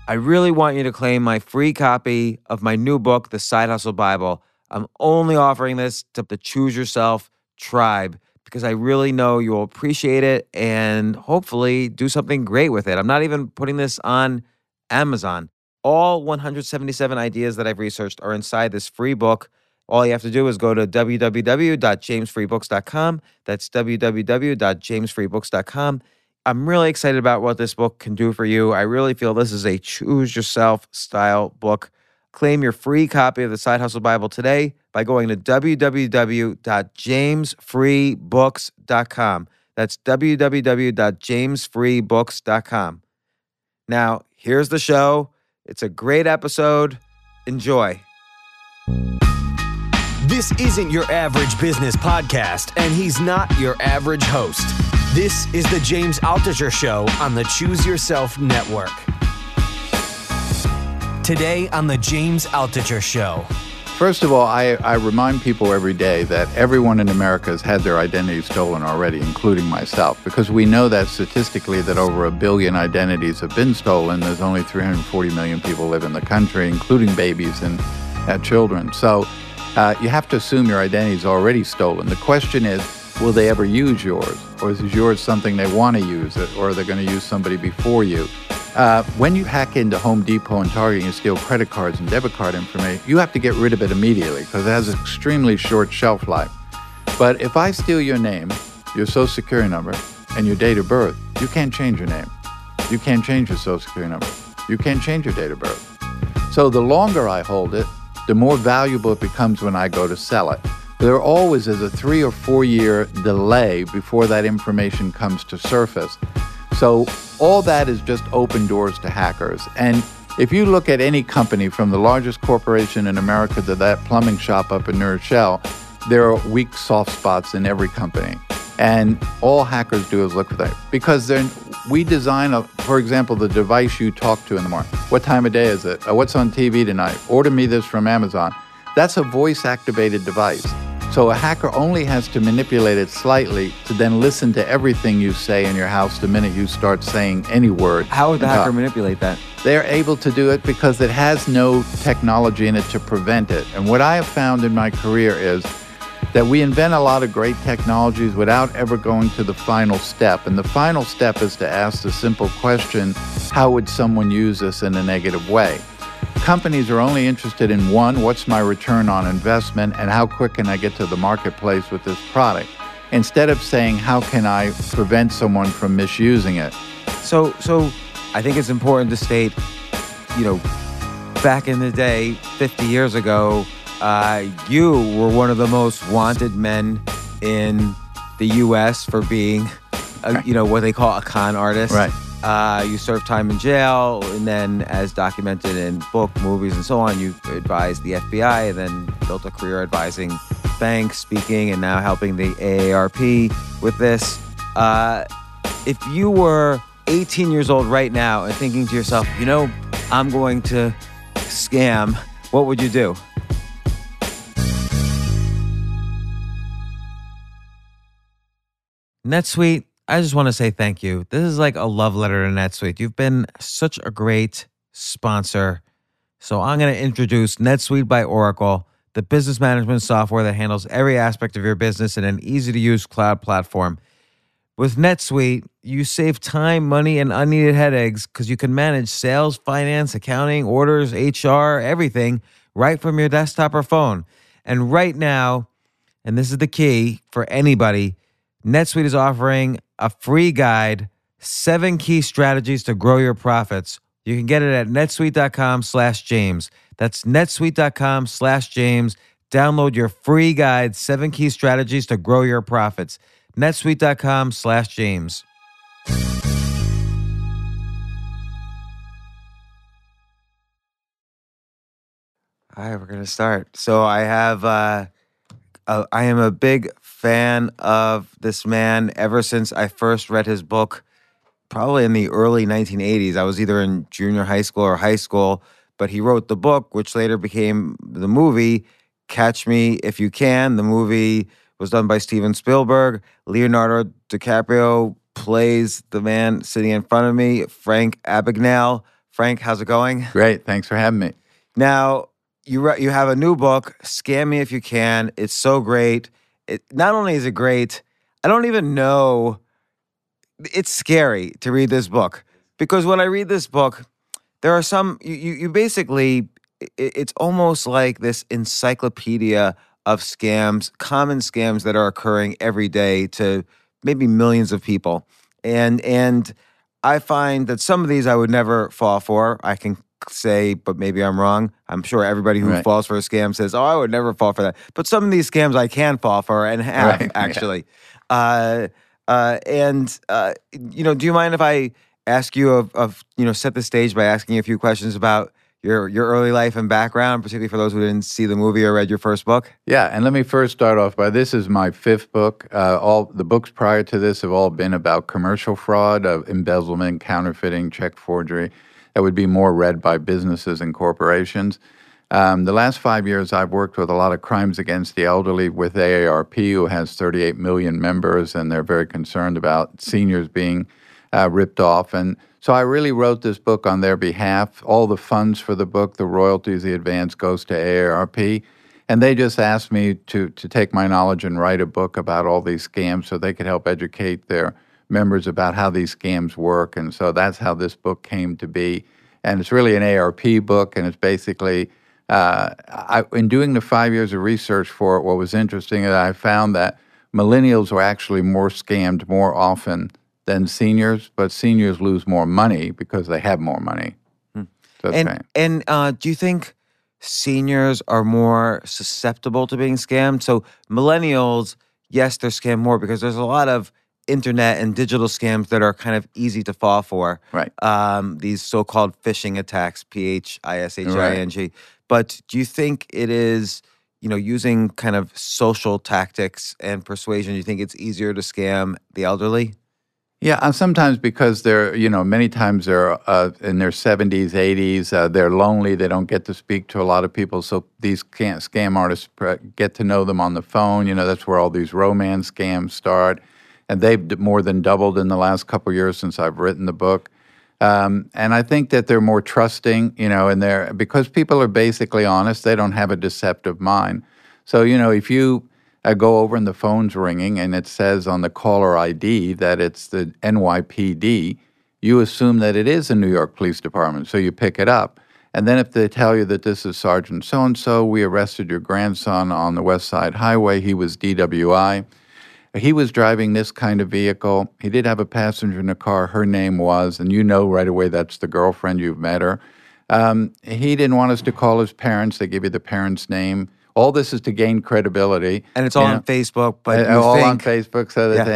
I really want you to claim my free copy of my new book, The Side Hustle Bible. I'm only offering this to the Choose Yourself tribe because I really know you'll appreciate it and hopefully do something great with it. I'm not even putting this on Amazon. All 177 ideas that I've researched are inside this free book. All you have to do is go to www.jamesfreebooks.com. That's www.jamesfreebooks.com. I'm really excited about what this book can do for you. I really feel this is a choose yourself style book. Claim your free copy of the Side Hustle Bible today by going to www.jamesfreebooks.com. That's www.jamesfreebooks.com. Now, here's the show. It's a great episode. Enjoy. This isn't your average business podcast, and he's not your average host. This is the James Altucher Show on the Choose Yourself Network. Today on the James Altucher Show. First of all, I remind people every day that everyone in America has had their identity stolen already, including myself, because we know that statistically that over 1 billion identities have been stolen. There's only 340 million people live in the country, including babies and children. So you have to assume your identity is already stolen. The question is, will they ever use yours? Or is yours something they want to use, or are they going to use somebody before you? When you hack into Home Depot and Target and you steal credit cards and debit card information, you have to get rid of it immediately because it has an extremely short shelf life. But if I steal your name, your social security number, and your date of birth, you can't change your name. You can't change your social security number. You can't change your date of birth. So the longer I hold it, the more valuable it becomes when I go to sell it. There always is a 3 or 4 year delay before that information comes to surface. So all that is just open doors to hackers. And if you look at any company, from the largest corporation in America to that plumbing shop up in New Rochelle, there are weak soft spots in every company. And all hackers do is look for that. Because we design, for example, the device you talk to in the morning. What time of day is it? What's on TV tonight? Order me this from Amazon. That's a voice-activated device. So a hacker only has to manipulate it slightly to then listen to everything you say in your house the minute you start saying any word. How would the hacker manipulate that? They're able to do it because it has no technology in it to prevent it. And what I have found in my career is that we invent a lot of great technologies without ever going to the final step. And the final step is to ask the simple question, how would someone use this in a negative way? Companies are only interested in one, what's my return on investment and how quick can I get to the marketplace with this product? Instead of saying, how can I prevent someone from misusing it? So I think it's important to state, back in the day, 50 years ago, you were one of the most wanted men in the U.S. for being, what they call a con artist. Right. You served time in jail, and then, as documented in book, movies, and so on, you advised the FBI, and then built a career advising banks, speaking, and now helping the AARP with this. If you were 18 years old right now and thinking to yourself, I'm going to scam, what would you do? NetSuite, I just want to say thank you. This is like a love letter to NetSuite. You've been such a great sponsor. So I'm going to introduce NetSuite by Oracle, the business management software that handles every aspect of your business in an easy-to-use cloud platform. With NetSuite, you save time, money, and unneeded headaches because you can manage sales, finance, accounting, orders, HR, everything right from your desktop or phone. And right now, and this is the key for anybody, NetSuite is offering a free guide, 7 key strategies to grow your profits. You can get it at netsuite.com/James. That's netsuite.com/James. Download your free guide, 7 key strategies to grow your profits. netsuite.com/James. All right, we're going to start. So I am a big fan of this man ever since I first read his book, probably in the early 1980s. I was either in junior high school or high school, but he wrote the book, which later became the movie, Catch Me If You Can. The movie was done by Steven Spielberg. Leonardo DiCaprio plays the man sitting in front of me, Frank Abagnale Frank, how's it going? Great. Thanks for having me. Now, you have a new book, Scam Me If You Can. It's so great. Not only is it great, I don't even know. It's scary to read this book because when I read this book, there are some, you basically, it's almost like this encyclopedia of scams, common scams that are occurring every day to maybe millions of people. And I find that some of these I would never fall for. I can say, but maybe I'm wrong. I'm sure everybody who falls for a scam says, oh, I would never fall for that. But some of these scams I can fall for and have, actually. Yeah. Do you mind if I ask you set the stage by asking you a few questions about your early life and background, particularly for those who didn't see the movie or read your first book? Yeah, and let me first start off by this is my fifth book. All the books prior to this have all been about commercial fraud, embezzlement, counterfeiting, check forgery. That would be more read by businesses and corporations. The last 5 years, I've worked with a lot of crimes against the elderly with AARP, who has 38 million members, and they're very concerned about seniors being ripped off. And so I really wrote this book on their behalf. All the funds for the book, the royalties, the advance goes to AARP. And they just asked me to take my knowledge and write a book about all these scams so they could help educate their members about how these scams work. And so that's how this book came to be. And it's really an AARP book, and it's basically, in doing the 5 years of research for it, what was interesting is I found that millennials were actually more scammed more often than seniors, but seniors lose more money because they have more money. So do you think seniors are more susceptible to being scammed? So millennials, yes, they're scammed more because there's a lot of internet and digital scams that are kind of easy to fall for. Right. These so-called phishing attacks, phishing. Right. But do you think it is, using kind of social tactics and persuasion, do you think it's easier to scam the elderly? Yeah, and sometimes because they're, many times they're in their 70s, 80s, they're lonely, they don't get to speak to a lot of people, so these scam artists get to know them on the phone. That's where all these romance scams start, and they've more than doubled in the last couple of years since I've written the book. And I think that they're more trusting, and because people are basically honest, they don't have a deceptive mind. So, if you go over and the phone's ringing and it says on the caller ID that it's the NYPD, you assume that it is the New York Police Department, so you pick it up. And then if they tell you that this is Sergeant so-and-so, we arrested your grandson on the West Side Highway, he was DWI. He was driving this kind of vehicle. He did have a passenger in the car. Her name was, and right away that's the girlfriend, you've met her. He didn't want us to call his parents. They give you the parent's name. All this is to gain credibility. And it's all on Facebook. But on Facebook.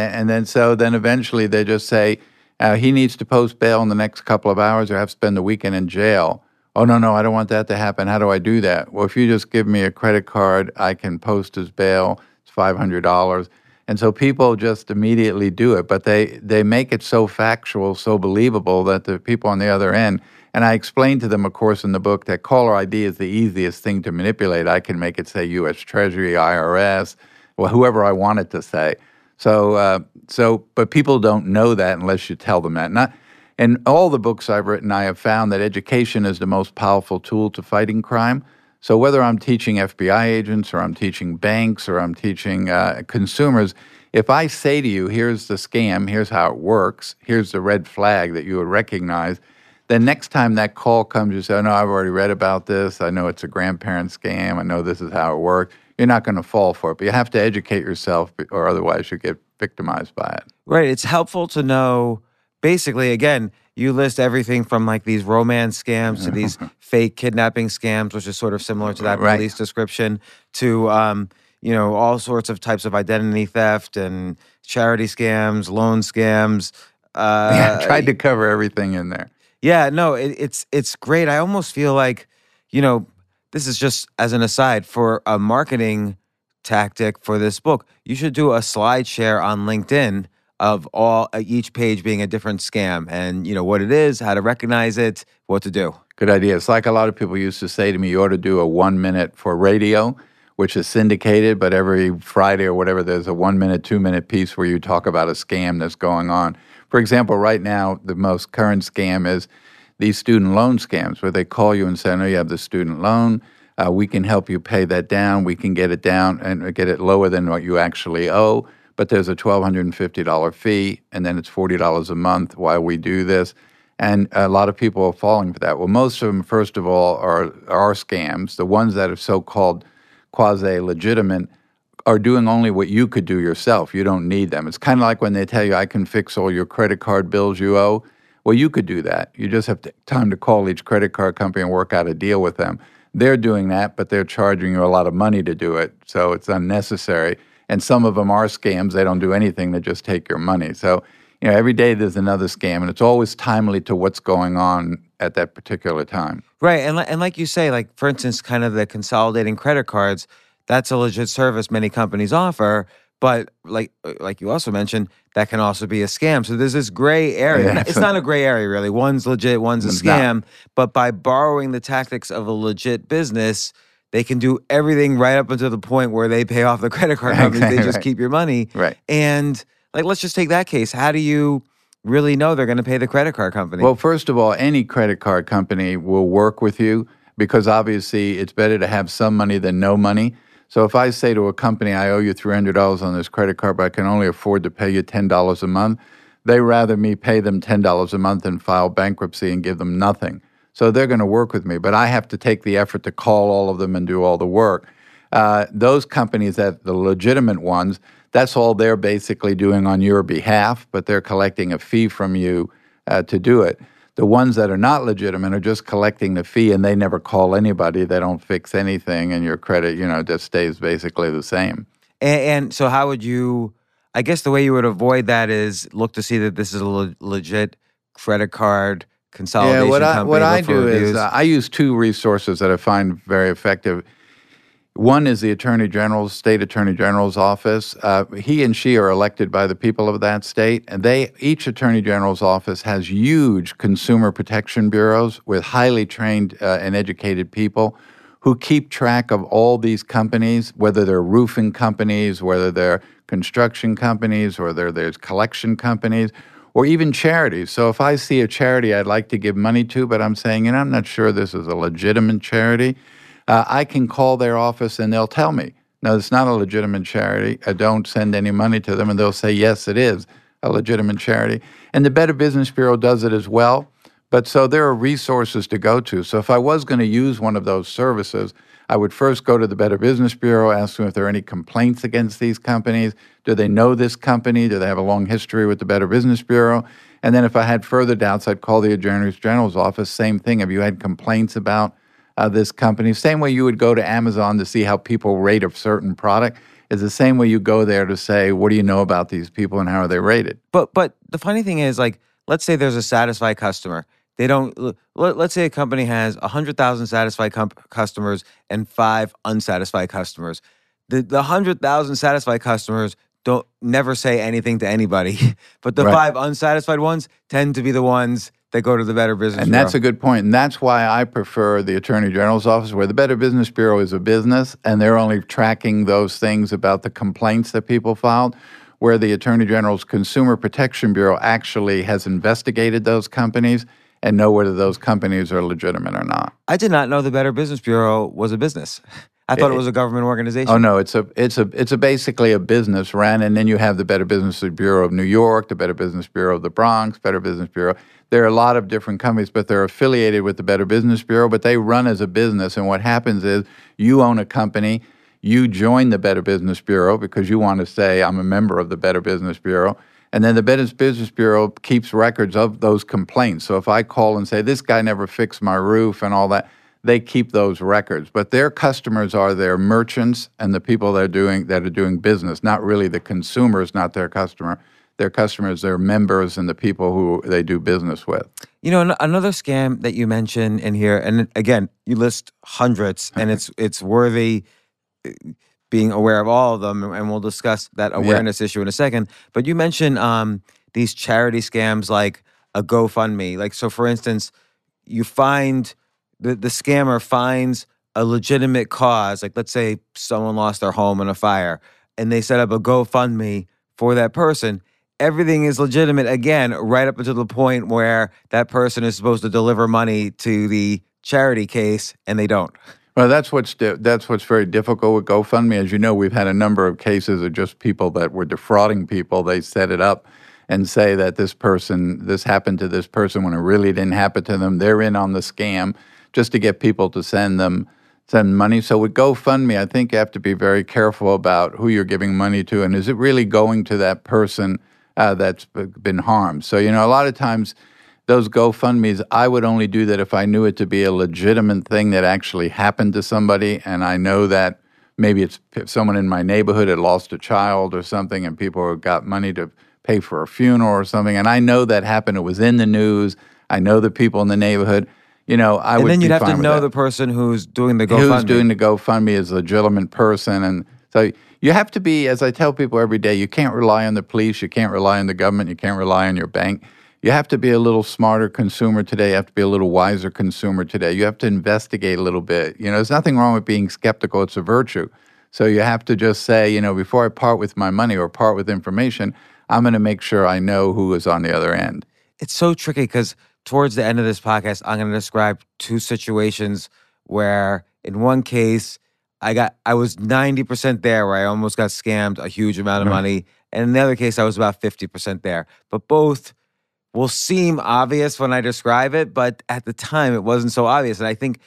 So then eventually they just say, he needs to post bail in the next couple of hours or have to spend the weekend in jail. Oh, no, I don't want that to happen. How do I do that? Well, if you just give me a credit card, I can post his bail. It's $500. And so people just immediately do it, but they make it so factual, so believable that the people on the other end, and I explain to them, of course, in the book that caller ID is the easiest thing to manipulate. I can make it say U.S. Treasury, IRS, well, whoever I want it to say. But people don't know that unless you tell them that. In all the books I've written, I have found that education is the most powerful tool to fighting crime. So whether I'm teaching FBI agents or I'm teaching banks or I'm teaching consumers, if I say to you, here's the scam, here's how it works, here's the red flag that you would recognize, then next time that call comes, you say, oh, no, I've already read about this. I know it's a grandparent scam. I know this is how it works. You're not going to fall for it, but you have to educate yourself or otherwise you get victimized by it. Right. It's helpful to know, basically, again, you list everything from like these romance scams to these fake kidnapping scams, which is sort of similar to that police description, to all sorts of types of identity theft and charity scams, loan scams. I tried to cover everything in there. Yeah, no, it's great. I almost feel like, this is just as an aside for a marketing tactic for this book. You should do a slide share on LinkedIn of each page being a different scam and, what it is, how to recognize it, what to do. Good idea. It's like a lot of people used to say to me, you ought to do a 1 minute for radio, which is syndicated, but every Friday or whatever, there's a 1 minute, 2 minute piece where you talk about a scam that's going on. For example, right now, the most current scam is these student loan scams where they call you and say, I know you have the student loan. We can help you pay that down. We can get it down and get it lower than what you actually owe. But there's a $1,250 fee, and then it's $40 a month while we do this. And a lot of people are falling for that. Well, most of them, first of all, are scams. The ones that are so-called quasi-legitimate are doing only what you could do yourself. You don't need them. It's kind of like when they tell you, I can fix all your credit card bills you owe. Well, you could do that. You just have time to call each credit card company and work out a deal with them. They're doing that, but they're charging you a lot of money to do it, so it's unnecessary. And some of them are scams. They don't do anything. They just take your money. So, every day there's another scam, and it's always timely to what's going on at that particular time. Right, and like you say, like for instance, kind of the consolidating credit cards, that's a legit service many companies offer. But like you also mentioned, that can also be a scam. So there's this gray area. Yeah, it's not a gray area, really. One's legit, one's a scam. Not. But by borrowing the tactics of a legit business, they can do everything right up until the point where they pay off the credit card companies. Okay, They just right. keep your money. Right. And let's just take that case. How do you really know they're going to pay the credit card company? Well, first of all, any credit card company will work with you because obviously it's better to have some money than no money. So if I say to a company, I owe you $300 on this credit card, but I can only afford to pay you $10 a month, they rather me pay them $10 a month than file bankruptcy and give them nothing. So they're going to work with me, but I have to take the effort to call all of them and do all the work. Those companies, the legitimate ones, that's all they're basically doing on your behalf, but they're collecting a fee from you to do it. The ones that are not legitimate are just collecting the fee, and they never call anybody. They don't fix anything, and your credit, just stays basically the same. And so how would you, I guess the way you would avoid that is look to see that this is a legit credit card consolidation company. What I look for do reviews. is I use two resources that I find very effective. One is the State Attorney General's office. He and she are elected by the people of that state, and each Attorney General's office has huge consumer protection bureaus with highly trained and educated people who keep track of all these companies, whether they're roofing companies, whether they're construction companies, whether there's collection companies, or even charities. So if I see a charity I'd like to give money to, but I'm saying, I'm not sure this is a legitimate charity, I can call their office and they'll tell me, no, it's not a legitimate charity. I don't send any money to them. And they'll say, yes, it is a legitimate charity. And the Better Business Bureau does it as well. But so there are resources to go to. So if I was going to use one of those services, I would first go to the Better Business Bureau, ask them if there are any complaints against these companies. Do they know this company? Do they have a long history with the Better Business Bureau? And then if I had further doubts, I'd call the Attorney General's office. Same thing. Have you had complaints about this company? Same way you would go to Amazon to see how people rate a certain product is the same way you go there to say, what do you know about these people and how are they rated? But the funny thing is, let's say there's a satisfied customer. They don't. Let's say a company has 100,000 satisfied customers and 5 unsatisfied customers. The 100,000 satisfied customers don't never say anything to anybody, but the Right. 5 unsatisfied ones tend to be the ones that go to the Better Business And Bureau. that's a good point. And that's why I prefer the Attorney General's office, where the Better Business Bureau is a business, and they're only tracking those things about the complaints that people filed, where the Attorney General's Consumer Protection Bureau actually has investigated those companies and know whether those companies are legitimate or not. I did not know the Better Business Bureau was a business. I thought it was a government organization. Oh no, it's basically a business ran, and then you have the Better Business Bureau of New York, the Better Business Bureau of the Bronx, Better Business Bureau. There are a lot of different companies, but they're affiliated with the Better Business Bureau, but they run as a business. And what happens is you own a company, you join the Better Business Bureau because you want to say, I'm a member of the Better Business Bureau. And then the Better Business Bureau keeps records of those complaints. So if I call and say, this guy never fixed my roof and all that, they keep those records. But their customers are their merchants and the people that are doing business, not really the consumers, not their customer. Their customers, their members, and the people who they do business with. You know, another scam that you mention in here, and again, you list hundreds, and it's worthy being aware of all of them, and we'll discuss that awareness issue in a second. But you mentioned these charity scams like a GoFundMe. Like, so for instance, you find the scammer finds a legitimate cause, like let's say someone lost their home in a fire, and they set up a GoFundMe for that person. everything is legitimate again, right up until the point where that person is supposed to deliver money to the charity case and they don't. Well, that's what's very difficult with GoFundMe. As you know, we've had a number of cases of just people that were defrauding people. They set it up and say that this happened to this person when it really didn't happen to them. They're in on the scam just to get people to send money. So with GoFundMe, I think you have to be very careful about who you're giving money to, and is it really going to that person that's been harmed. So, a lot of times those GoFundMes, I would only do that if I knew it to be a legitimate thing that actually happened to somebody, and I know that maybe it's someone in my neighborhood had lost a child or something, and people got money to pay for a funeral or something, and I know that happened. It was in the news. I know the people in the neighborhood. I would be fine with that. And then you'd have to know the person who's doing the GoFundMe. Who's doing the GoFundMe is a legitimate person, and so you have to be, as I tell people every day, you can't rely on the police, you can't rely on the government, you can't rely on your bank. You have to be a little smarter consumer today. You have to be a little wiser consumer today. You have to investigate a little bit. There's nothing wrong with being skeptical. It's a virtue. So you have to just say, before I part with my money or part with information, I'm going to make sure I know who is on the other end. It's so tricky because towards the end of this podcast, I'm going to describe two situations where in one case, I was 90% there where I almost got scammed a huge amount of money. And in the other case, I was about 50% there. But both will seem obvious when I describe it, but at the time it wasn't so obvious. And I think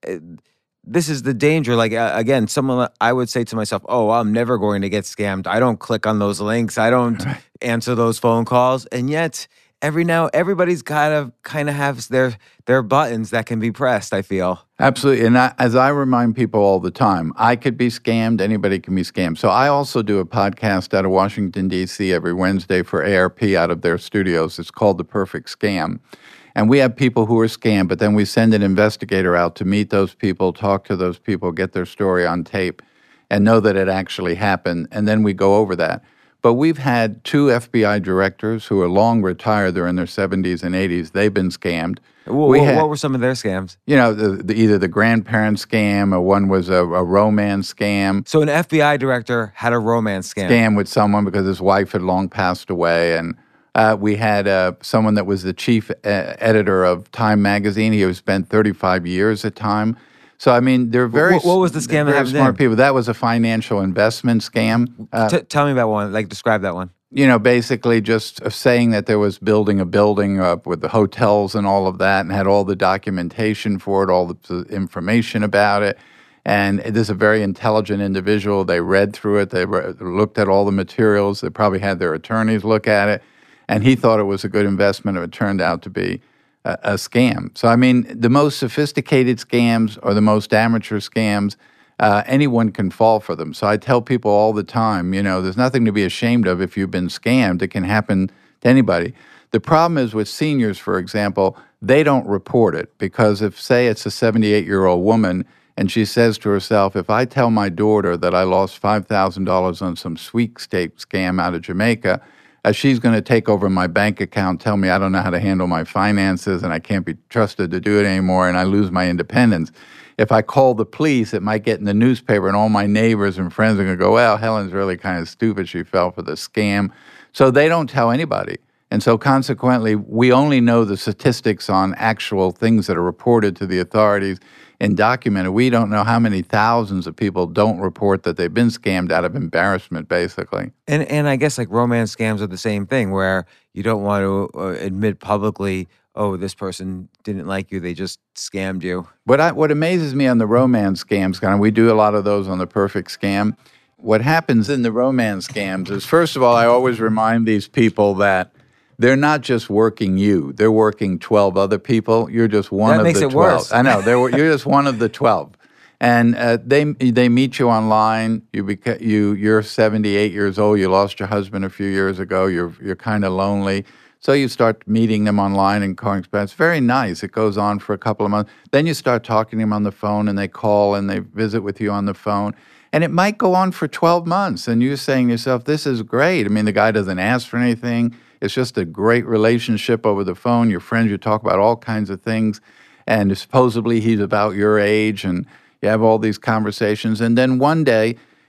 this is the danger. Like, again, I would say to myself, oh, I'm never going to get scammed. I don't click on those links. I don't answer those phone calls. And yet everybody's kind of has their buttons that can be pressed, I feel. Absolutely. And as I remind people all the time, I could be scammed. Anybody can be scammed. So I also do a podcast out of Washington, D.C. every Wednesday for ARP out of their studios. It's called The Perfect Scam. And we have people who are scammed, but then we send an investigator out to meet those people, talk to those people, get their story on tape, and know that it actually happened. And then we go over that. But we've had two FBI directors who are long retired. They're in their 70s and 80s. They've been scammed. What were some of their scams? Either the grandparent scam or one was a romance scam. So an FBI director had a romance scam with someone because his wife had long passed away. And we had someone that was the chief editor of Time magazine. He spent 35 years at Time. So, they're very... What was the scam that happened smart people. That was a financial investment scam. Tell me about one. Describe that one. Basically just saying that there was building a building with the hotels and all of that and had all the documentation for it, all the information about it. And this is a very intelligent individual. They read through it. They looked at all the materials. They probably had their attorneys look at it. And he thought it was a good investment. It turned out to be a scam. So, the most sophisticated scams or the most amateur scams, anyone can fall for them. So I tell people all the time, there's nothing to be ashamed of if you've been scammed. It can happen to anybody. The problem is with seniors, for example, they don't report it because if, say, it's a 78-year-old woman and she says to herself, if I tell my daughter that I lost $5,000 on some sweepstakes scam out of Jamaica, she's going to take over my bank account, tell me I don't know how to handle my finances and I can't be trusted to do it anymore and I lose my independence. If I call the police, it might get in the newspaper and all my neighbors and friends are going to go, well, Helen's really kind of stupid. She fell for the scam. So they don't tell anybody. And so consequently, we only know the statistics on actual things that are reported to the authorities and documented. We don't know how many thousands of people don't report that they've been scammed out of embarrassment, basically. And I guess romance scams are the same thing where you don't want to admit publicly, oh, this person didn't like you, they just scammed you. What amazes me on the romance scams, and we do a lot of those on The Perfect Scam, what happens in the romance scams is, first of all, I always remind these people that they're not just working you. They're working 12 other people. You're just one of the 12. That makes it worse. I know. You're just one of the 12. And they meet you online. You're 78 years old. You lost your husband a few years ago. You're kind of lonely. So you start meeting them online and calling. It's very nice. It goes on for a couple of months. Then you start talking to them on the phone, and they call and they visit with you on the phone. And it might go on for 12 months. And you're saying to yourself, this is great. The guy doesn't ask for anything. It's just a great relationship over the phone. Your friends, you talk about all kinds of things. And supposedly he's about your age, and you have all these conversations. And then one day,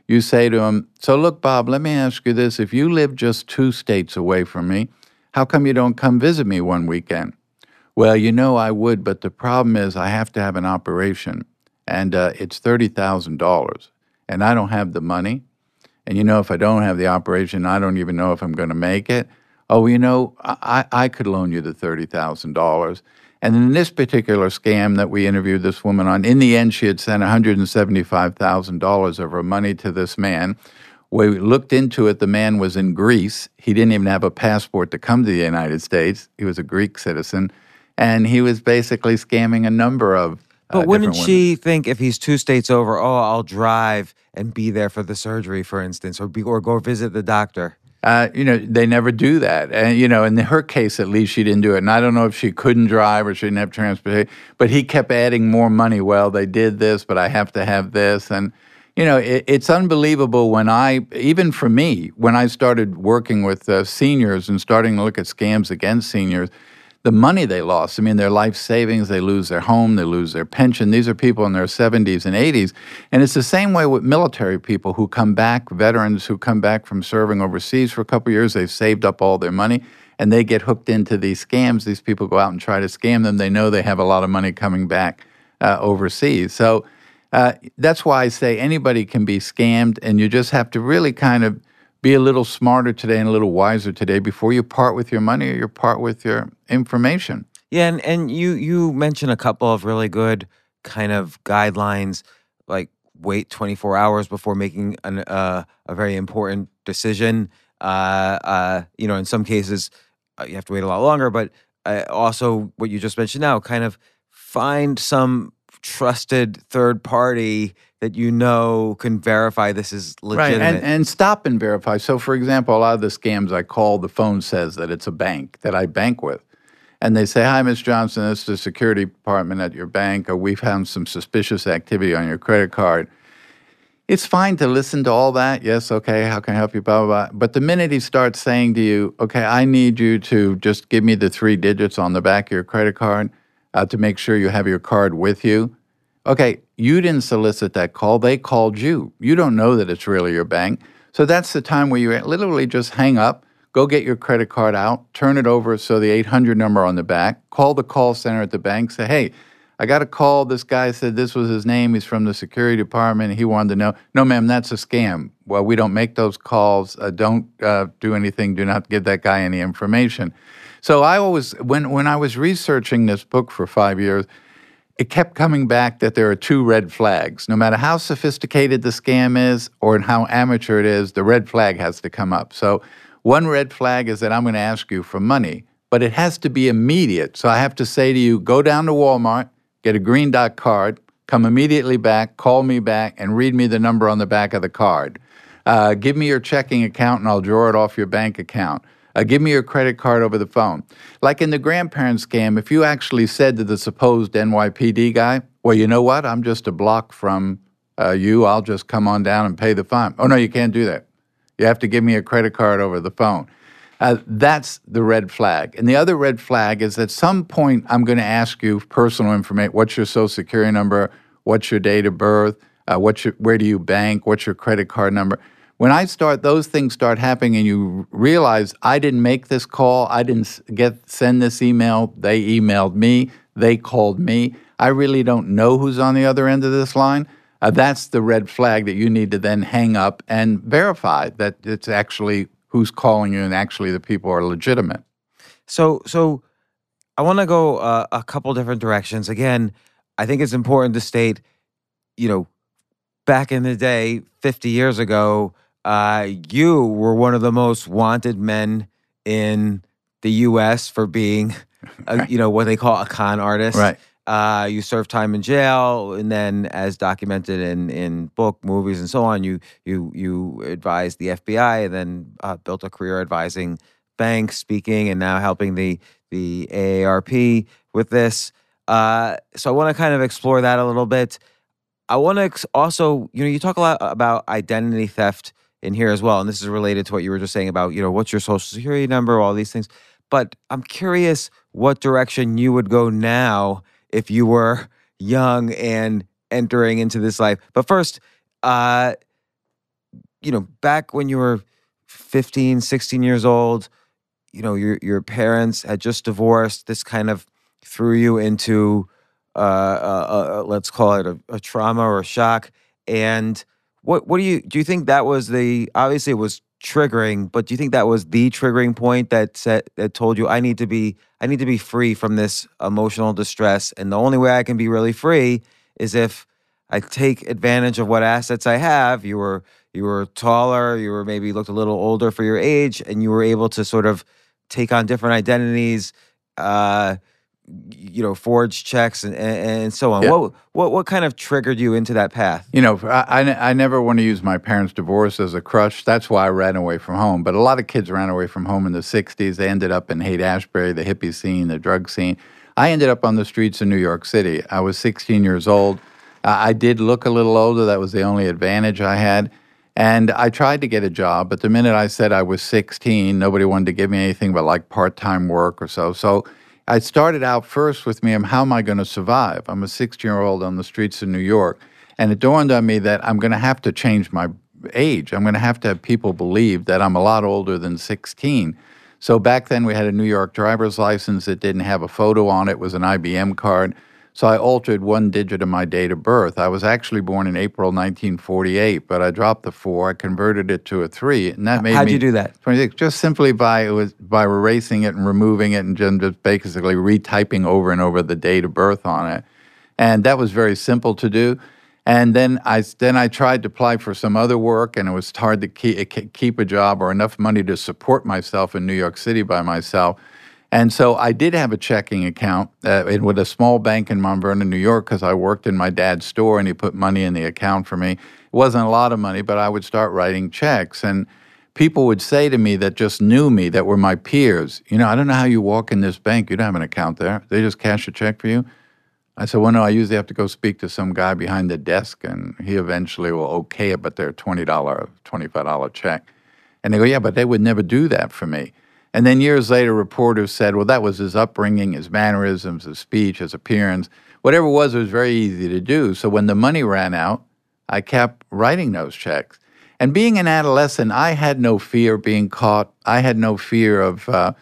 You say to him, so look, Bob, let me ask you this. If you live just 2 states away from me, how come you don't come visit me one weekend? Well, I would, but the problem is I have to have an operation, and it's $30,000, and I don't have the money. And if I don't have the operation, I don't even know if I'm going to make it. Oh, I could loan you the $30,000. And in this particular scam that we interviewed this woman on, in the end, she had sent $175,000 of her money to this man. We looked into it. The man was in Greece. He didn't even have a passport to come to the United States. He was a Greek citizen. And he was basically scamming a number of But wouldn't she think if he's 2 states over, I'll drive and be there for the surgery, for instance, or go visit the doctor? They never do that. And, in her case, at least, she didn't do it. And I don't know if she couldn't drive or she didn't have transportation, but he kept adding more money. Well, they did this, but I have to have this. And, it's unbelievable even for me, when I started working with seniors and starting to look at scams against seniors, the money they lost. I mean, their life savings, they lose their home, they lose their pension. These are people in their 70s and 80s. And it's the same way with military people who come back, veterans who come back from serving overseas for a couple of years. They've saved up all their money, and they get hooked into these scams. These people go out and try to scam them. They know they have a lot of money coming back overseas. So that's why I say anybody can be scammed, and you just have to really kind of be a little smarter today and a little wiser today before you part with your money or you part with your information. Yeah, and you mentioned a couple of really good kind of guidelines, like wait 24 hours before making a very important decision. In some cases, you have to wait a lot longer, but also what you just mentioned now, kind of find some trusted third party that can verify this is legitimate. Right, and stop and verify. So, for example, a lot of the scams I call, the phone says that it's a bank that I bank with. And they say, hi, Ms. Johnson, this is the security department at your bank, or we've found some suspicious activity on your credit card. It's fine to listen to all that. Yes, okay, how can I help you, blah, blah, blah. But the minute he starts saying to you, okay, I need you to just give me the 3 digits on the back of your credit card to make sure you have your card with you. Okay, you didn't solicit that call. They called you. You don't know that it's really your bank. So that's the time where you literally just hang up, go get your credit card out, turn it over so the 800 number on the back, call the call center at the bank, say, hey, I got a call. This guy said this was his name. He's from the security department. He wanted to know. No, ma'am, that's a scam. Well, we don't make those calls. Don't do anything. Do not give that guy any information. So I always, when I was researching this book for 5 years, it kept coming back that there are 2 red flags. No matter how sophisticated the scam is or how amateur it is, the red flag has to come up. So one red flag is that I'm going to ask you for money, but it has to be immediate. So I have to say to you, go down to Walmart, get a green dot card, come immediately back, call me back, and read me the number on the back of the card. Give me your checking account, and I'll draw it off your bank account. Give me your credit card over the phone. Like in the grandparent scam, if you actually said to the supposed NYPD guy, well, you know what? I'm just a block from you. I'll just come on down and pay the fine. Oh, no, you can't do that. You have to give me a credit card over the phone. That's the red flag. And the other red flag is at some point I'm going to ask you personal information. What's your social security number? What's your date of birth? Where do you bank? What's your credit card number? When those things start happening and you realize I didn't make this call, I didn't send this email, they emailed me, they called me, I really don't know who's on the other end of this line, that's the red flag that you need to then hang up and verify that it's actually who's calling you and actually the people are legitimate. So I want to go a couple different directions. Again, I think it's important to state, back in the day, 50 years ago, you were one of the most wanted men in the U.S. for being, what they call a con artist. Right. You served time in jail, and then, as documented in book, movies, and so on, you advised the FBI, and then built a career advising banks, speaking, and now helping the AARP with this. So I want to kind of explore that a little bit. I want to also, you talk a lot about identity theft in here as well, and this is related to what you were just saying about, what's your social security number, all these things. But I'm curious what direction you would go now if you were young and entering into this life. But first, back when you were 15, 16 years old, your parents had just divorced. This kind of threw you into, let's call it a trauma or a shock. And what do you think that was obviously it was triggering, but do you think that was the triggering point that told you I need to be free from this emotional distress, and the only way I can be really free is if I take advantage of what assets I have? You were taller, you were maybe looked a little older for your age, and you were able to sort of take on different identities, forge checks and so on. Yeah. What kind of triggered you into that path? I never want to use my parents' divorce as a crutch. That's why I ran away from home. But a lot of kids ran away from home in the 60s. They ended up in Haight-Ashbury, the hippie scene, the drug scene. I ended up on the streets of New York City. I was 16 years old. I did look a little older. That was the only advantage I had. And I tried to get a job, but the minute I said I was 16, nobody wanted to give me anything but like part-time work or so. So I started out first with how am I going to survive? I'm a 16-year-old on the streets of New York. And it dawned on me that I'm going to have to change my age. I'm going to have people believe that I'm a lot older than 16. So back then we had a New York driver's license that didn't have a photo on it. It was an IBM card. So I altered one digit of my date of birth. I was actually born in April 1948, but I dropped the 4. I converted it to a 3, and that made How'd me you do that? 26. Just simply by erasing it and removing it and just basically retyping over and over the date of birth on it. And that was very simple to do. And then I tried to apply for some other work, and it was hard to keep a job or enough money to support myself in New York City by myself. And so I did have a checking account with a small bank in Mount Vernon, New York, because I worked in my dad's store, and he put money in the account for me. It wasn't a lot of money, but I would start writing checks. And people would say to me that just knew me, that were my peers, I don't know how you walk in this bank. You don't have an account there. They just cash a check for you. I said, well, no, I usually have to go speak to some guy behind the desk, and he eventually will okay it, but they're $20, $25 check. And they go, yeah, but they would never do that for me. And then years later, reporters said, well, that was his upbringing, his mannerisms, his speech, his appearance. Whatever it was very easy to do. So when the money ran out, I kept writing those checks. And being an adolescent, I had no fear of being caught. I had no fear of, the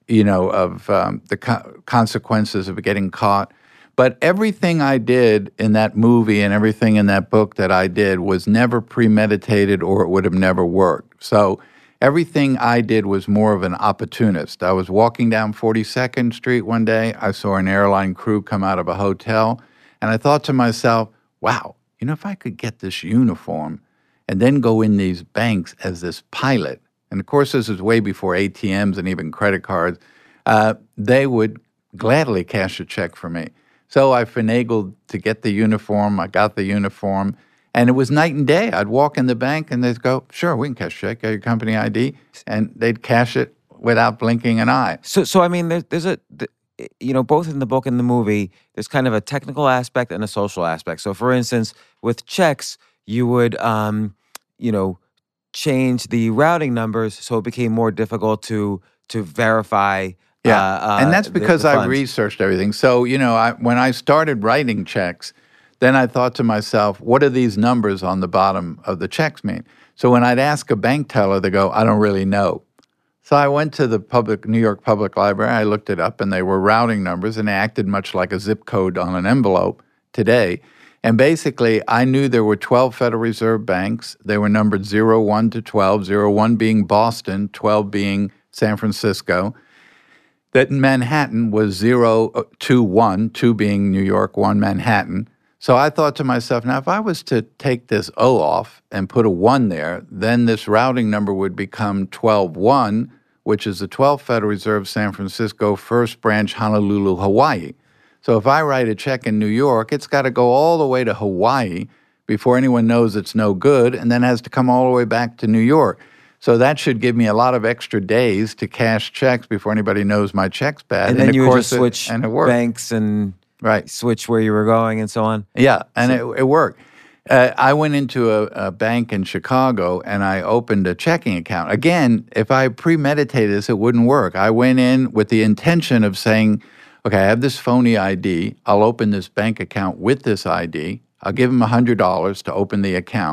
consequences of getting caught. But everything I did in that movie and everything in that book that I did was never premeditated, or it would have never worked. So everything I did was more of an opportunist. I was walking down 42nd Street one day. I saw an airline crew come out of a hotel, and I thought to myself, wow, if I could get this uniform and then go in these banks as this pilot, and of course this is way before ATMs and even credit cards, they would gladly cash a check for me. So I finagled to get the uniform. I got the uniform. And it was night and day. I'd walk in the bank, and they'd go, sure, we can cash a check, get your company ID. And they'd cash it without blinking an eye. So I mean, there's both in the book and the movie, there's kind of a technical aspect and a social aspect. So for instance, with checks, you would, change the routing numbers so it became more difficult to verify. Yeah, and that's because I researched everything. So, when I started writing checks, then I thought to myself, what do these numbers on the bottom of the checks mean? So when I'd ask a bank teller, they go, I don't really know. So I went to the New York Public Library, I looked it up, and they were routing numbers, and they acted much like a zip code on an envelope today. And basically, I knew there were 12 Federal Reserve banks. They were numbered 01 to 12, 01 being Boston, 12 being San Francisco. That in Manhattan was 0 to 1, 2 being New York, 1 Manhattan. So I thought to myself, now if I was to take this O off and put a 1 there, then this routing number would become 12-1, which is the 12th Federal Reserve San Francisco First Branch, Honolulu, Hawaii. So if I write a check in New York, it's got to go all the way to Hawaii before anyone knows it's no good, and then has to come all the way back to New York. So that should give me a lot of extra days to cash checks before anybody knows my check's bad. And then you would just switch banks and right. switch where you were going and so on. Yeah, and it worked. I went into a bank in Chicago, and I opened a checking account. Again, if I premeditated this, it wouldn't work. I went in with the intention of saying, okay, I have this phony ID. I'll open this bank account with this ID. I'll give them $100 to open the account.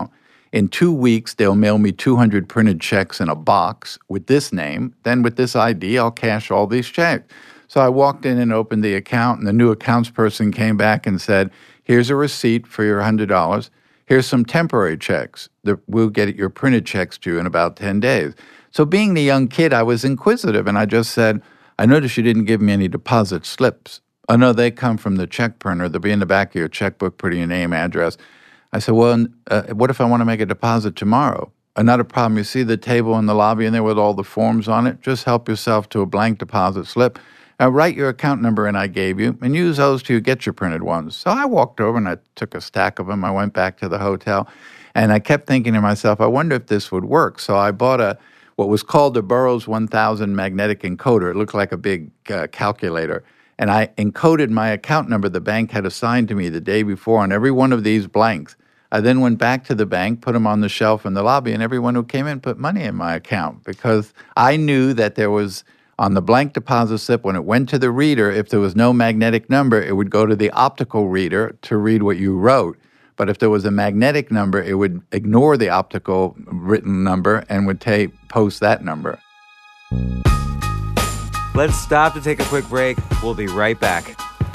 In 2 weeks, they'll mail me 200 printed checks in a box with this name. Then with this ID, I'll cash all these checks. So I walked in and opened the account, and the new accounts person came back and said, here's a receipt for your $100. Here's some temporary checks. We'll get your printed checks to you in about 10 days. So being the young kid, I was inquisitive, and I just said, I noticed you didn't give me any deposit slips. Oh, no, they come from the check printer. They'll be in the back of your checkbook, putting your name, address. I said, well, what if I want to make a deposit tomorrow? Not a problem. You see the table in the lobby in there with all the forms on it? Just help yourself to a blank deposit slip. Write your account number in I gave you and use those to get your printed ones. So I walked over and I took a stack of them. I went back to the hotel and I kept thinking to myself, I wonder if this would work. So I bought what was called the Burroughs 1000 magnetic encoder. It looked like a big calculator. And I encoded my account number the bank had assigned to me the day before on every one of these blanks. I then went back to the bank, put them on the shelf in the lobby, and everyone who came in put money in my account because I knew that there was, on the blank deposit slip, when it went to the reader, if there was no magnetic number, it would go to the optical reader to read what you wrote. But if there was a magnetic number, it would ignore the optical written number and would post that number. Let's stop to take a quick break. We'll be right back.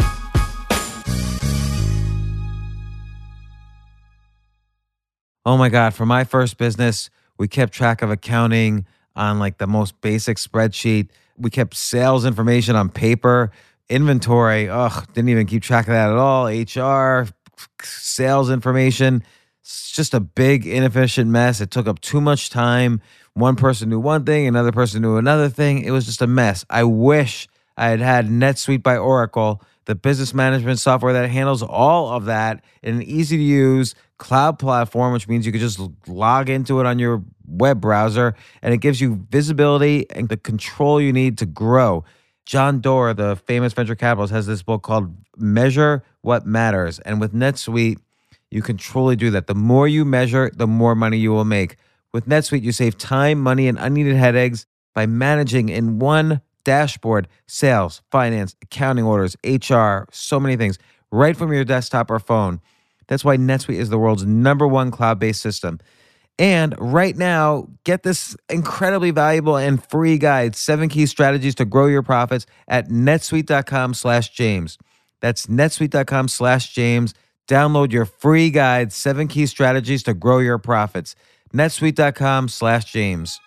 Oh my God, for my first business, we kept track of accounting on like the most basic spreadsheet. We kept sales information on paper, inventory. Didn't even keep track of that at all. HR, sales information. It's just a big, inefficient mess. It took up too much time. One person knew one thing, another person knew another thing. It was just a mess. I wish I had had NetSuite by Oracle, the business management software that handles all of that in an easy-to-use cloud platform, which means you could just log into it on your web browser, and it gives you visibility and the control you need to grow. John Doerr, the famous venture capitalist, has this book called Measure What Matters. And with NetSuite, you can truly do that. The more you measure, the more money you will make. With NetSuite, you save time, money, and unneeded headaches by managing in one dashboard sales, finance, accounting orders, HR, so many things, right from your desktop or phone. That's why NetSuite is the world's #1 cloud-based system. And right now, get this incredibly valuable and free guide, 7 key strategies to grow your profits at netsuite.com/James. That's netsuite.com/James. Download your free guide, 7 key strategies to grow your profits. netsuite.com/James.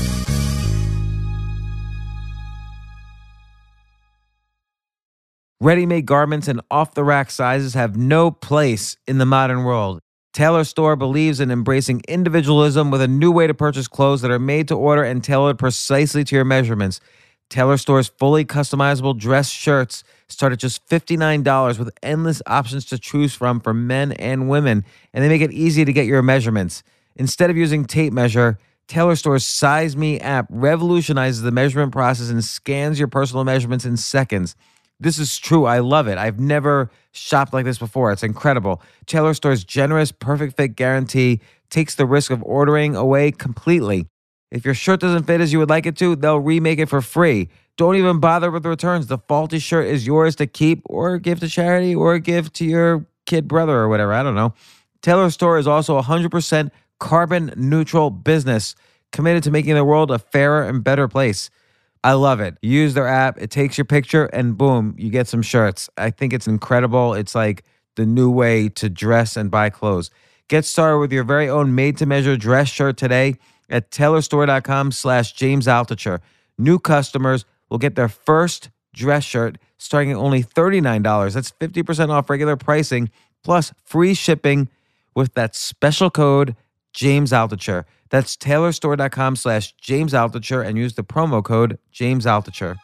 Ready-made garments and off-the-rack sizes have no place in the modern world. Tailor Store believes in embracing individualism with a new way to purchase clothes that are made to order and tailored precisely to your measurements. Tailor Store's fully customizable dress shirts start at just $59 with endless options to choose from for men and women, and they make it easy to get your measurements. Instead of using tape measure, Tailor Store's Size Me app revolutionizes the measurement process and scans your personal measurements in seconds. This is true. I love it. I've never shopped like this before. It's incredible. Tailor Store's generous perfect fit guarantee takes the risk of ordering away completely. If your shirt doesn't fit as you would like it to, they'll remake it for free. Don't even bother with the returns. The faulty shirt is yours to keep or give to charity or give to your kid brother or whatever. I don't know. Tailor Store is also 100% carbon neutral business committed to making the world a fairer and better place. I love it. Use their app. It takes your picture and boom, you get some shirts. I think it's incredible. It's like the new way to dress and buy clothes. Get started with your very own made-to-measure dress shirt today at tailorstore.com/James Altucher. New customers will get their first dress shirt starting at only $39. That's 50% off regular pricing plus free shipping with that special code James Altucher. That's tailorstore.com/James Altucher and use the promo code James Altucher.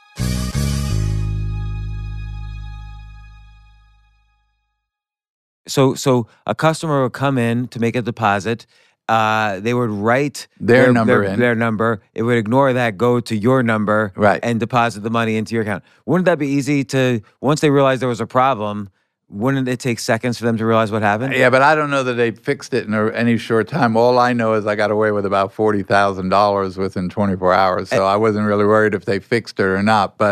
So a customer would come in to make a deposit. They would write their number in. Their number. It would ignore that, go to your number, right, and deposit the money into your account. Wouldn't that be easy to, once they realized there was a problem, wouldn't it take seconds for them to realize what happened? Yeah, but I don't know that they fixed it in any short time. All I know is I got away with about $40,000 within 24 hours, so I wasn't really worried if they fixed it or not. But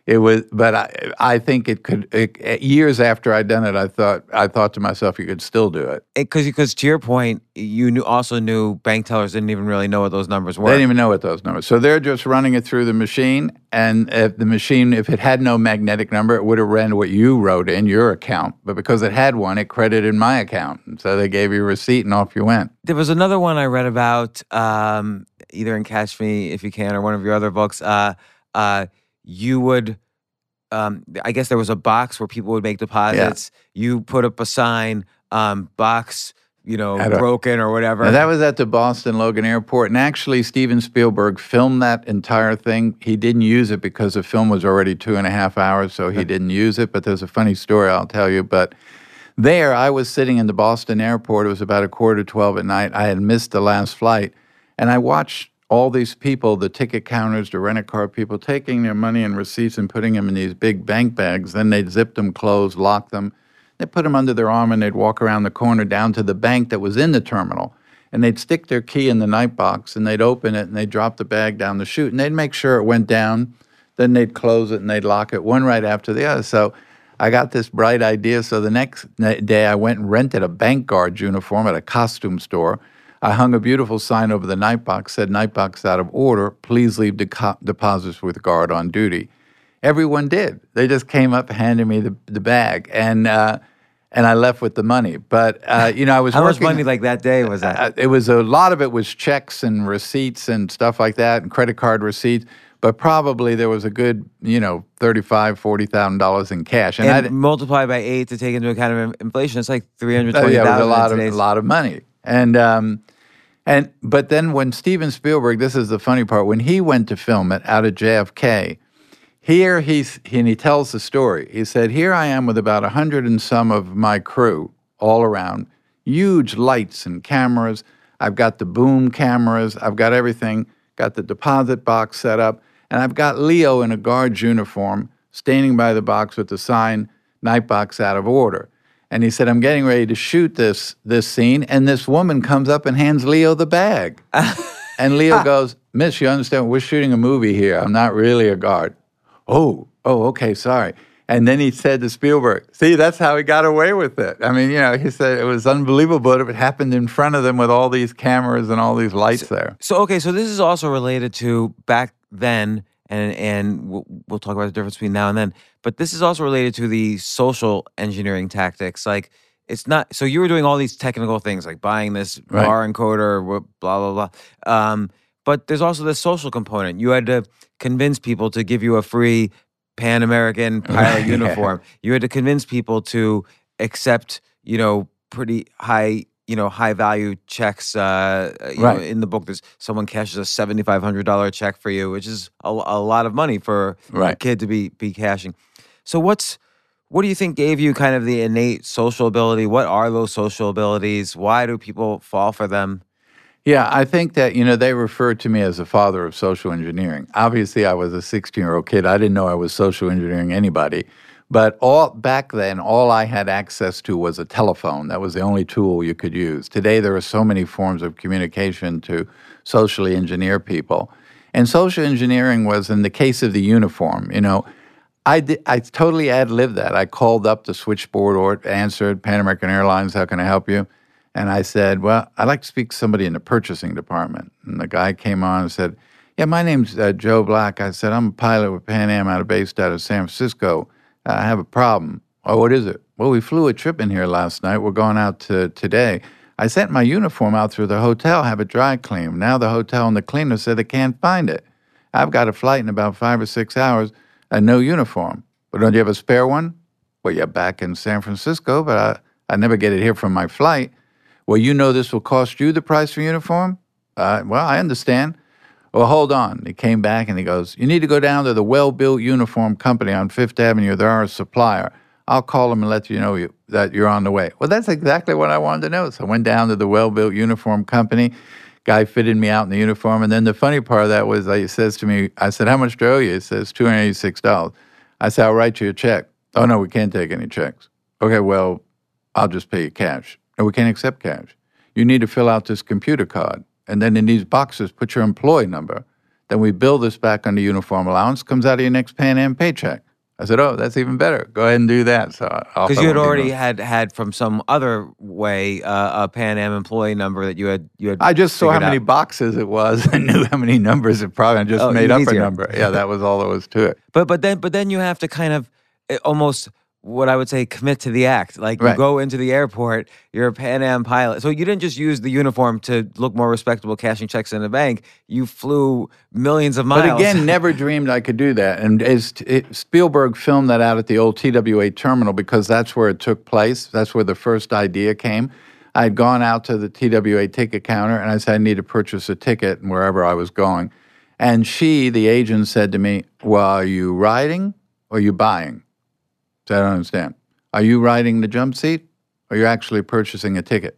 It was, but I think it could. Years after I'd done it, I thought to myself, you could still do it. Because to your point, you also knew bank tellers didn't even really know what those numbers were. They didn't even know what those numbers. So they're just running it through the machine, and if it had no magnetic number, it would have ran what you wrote in your account. But because it had one, it credited my account, and so they gave you a receipt, and off you went. There was another one I read about, either in Catch Me If You Can or one of your other books. You would, I guess there was a box where people would make deposits. Yeah. You put up a sign, box, broken or whatever. Now that was at the Boston Logan Airport. And actually, Steven Spielberg filmed that entire thing. He didn't use it because the film was already 2.5 hours, so he didn't use it. But there's a funny story I'll tell you. But there, I was sitting in the Boston airport. It was about 11:45 at night. I had missed the last flight. And I watched all these people, the ticket counters, the rent-a-car people, taking their money and receipts and putting them in these big bank bags. Then they'd zip them closed, lock them. They'd put them under their arm, and they'd walk around the corner down to the bank that was in the terminal. And they'd stick their key in the night box, and they'd open it, and they'd drop the bag down the chute, and they'd make sure it went down. Then they'd close it, and they'd lock it, one right after the other. So I got this bright idea. So the next day, I went and rented a bank guard uniform at a costume store. I hung a beautiful sign over the night box, said, "Night box out of order. Please leave deposits with guard on duty." Everyone did. They just came up, handed me the bag, and I left with the money. But I was How working, much money like that day was that? It was a lot of it was checks and receipts and stuff like that, and credit card receipts. But probably there was a good, $35,000, $40,000 in cash, and multiply by 8 to take into account inflation. It's like $320,000. Yeah, it was a lot of money, But then when Steven Spielberg, this is the funny part, when he went to film it out of JFK, he tells the story. He said, "Here I am with about 100 and some of my crew all around, huge lights and cameras. I've got the boom cameras. I've got everything, got the deposit box set up, and I've got Leo in a guard's uniform standing by the box with the sign, 'Night box out of order.'" And he said, "I'm getting ready to shoot this scene," and this woman comes up and hands Leo the bag. And Leo goes, "Miss, you understand, we're shooting a movie here. I'm not really a guard." Oh, okay, sorry. And then he said to Spielberg, "See, that's how he got away with it." I mean, he said it was unbelievable if it happened in front of them with all these cameras and all these lights there. So this is also related to back then, and we'll talk about the difference between now and then. But this is also related to the social engineering tactics. Like, it's not, so you were doing all these technical things, like buying this bar encoder, blah, blah, blah. But there's also the social component. You had to convince people to give you a free Pan American pilot uniform. You had to convince people to accept, pretty high, high value checks. In the book, there's someone cashes a $7,500 check for you, which is a lot of money for a kid to be cashing. So what do you think gave you kind of the innate social ability? What are those social abilities? Why do people fall for them? Yeah, I think that, they refer to me as the father of social engineering. Obviously, I was a 16-year-old kid. I didn't know I was social engineering anybody. But back then, all I had access to was a telephone. That was the only tool you could use. Today, there are so many forms of communication to socially engineer people. And social engineering was, in the case of the uniform, I totally ad-libbed that. I called up the switchboard or answered, "Pan American Airlines, how can I help you?" And I said, "Well, I'd like to speak to somebody in the purchasing department." And the guy came on and said, "Yeah, my name's Joe Black." I said, "I'm a pilot with Pan Am based out of San Francisco. I have a problem." "Oh, what is it?" "Well, we flew a trip in here last night. We're going out today. I sent my uniform out through the hotel, have it dry cleaned. Now the hotel and the cleaner said they can't find it. I've got a flight in about 5 or 6 hours and no uniform. But don't you have a spare one?" "Well, yeah, back in San Francisco, but I never get it here from my flight." "Well, this will cost you the price for uniform?" "Well, I understand." "Well, hold on." He came back and he goes, "You need to go down to the Well-Built Uniform Company on Fifth Avenue. They're our supplier. I'll call them and let you know that you're on the way." Well, that's exactly what I wanted to know. So I went down to the Well-Built Uniform Company. Guy fitted me out in the uniform. And then the funny part of that was he says to me, I said, "How much do I owe you?" He says, $286. I said, "I'll write you a check." "Oh, no, we can't take any checks." "Okay, well, I'll just pay you cash." "No, we can't accept cash. You need to fill out this computer card. And then in these boxes, put your employee number. Then we bill this back under uniform allowance, comes out of your next Pan Am paycheck. I said, oh, that's even better. Go ahead and do that. So because you had already had from some other way a Pan Am employee number that you had. I just saw how many out. boxes it was and knew how many numbers it probably. And just made up easier. a number. Yeah, that was all there was to it. But then you have to kind of almost what I would say commit to the act. Like you Right. go into the airport, you're a Pan Am pilot. So you didn't just use the uniform to look more respectable cashing checks in a bank. You flew millions of miles. But again, never dreamed I could do that. And Spielberg filmed that out at the old TWA terminal because that's where it took place. That's where the first idea came. I had gone out to the TWA ticket counter and I said, I need to purchase a ticket wherever I was going. And she, the agent, said to me, well, are you riding or are you buying? I said, I don't understand. Are you riding the jump seat or you're actually purchasing a ticket?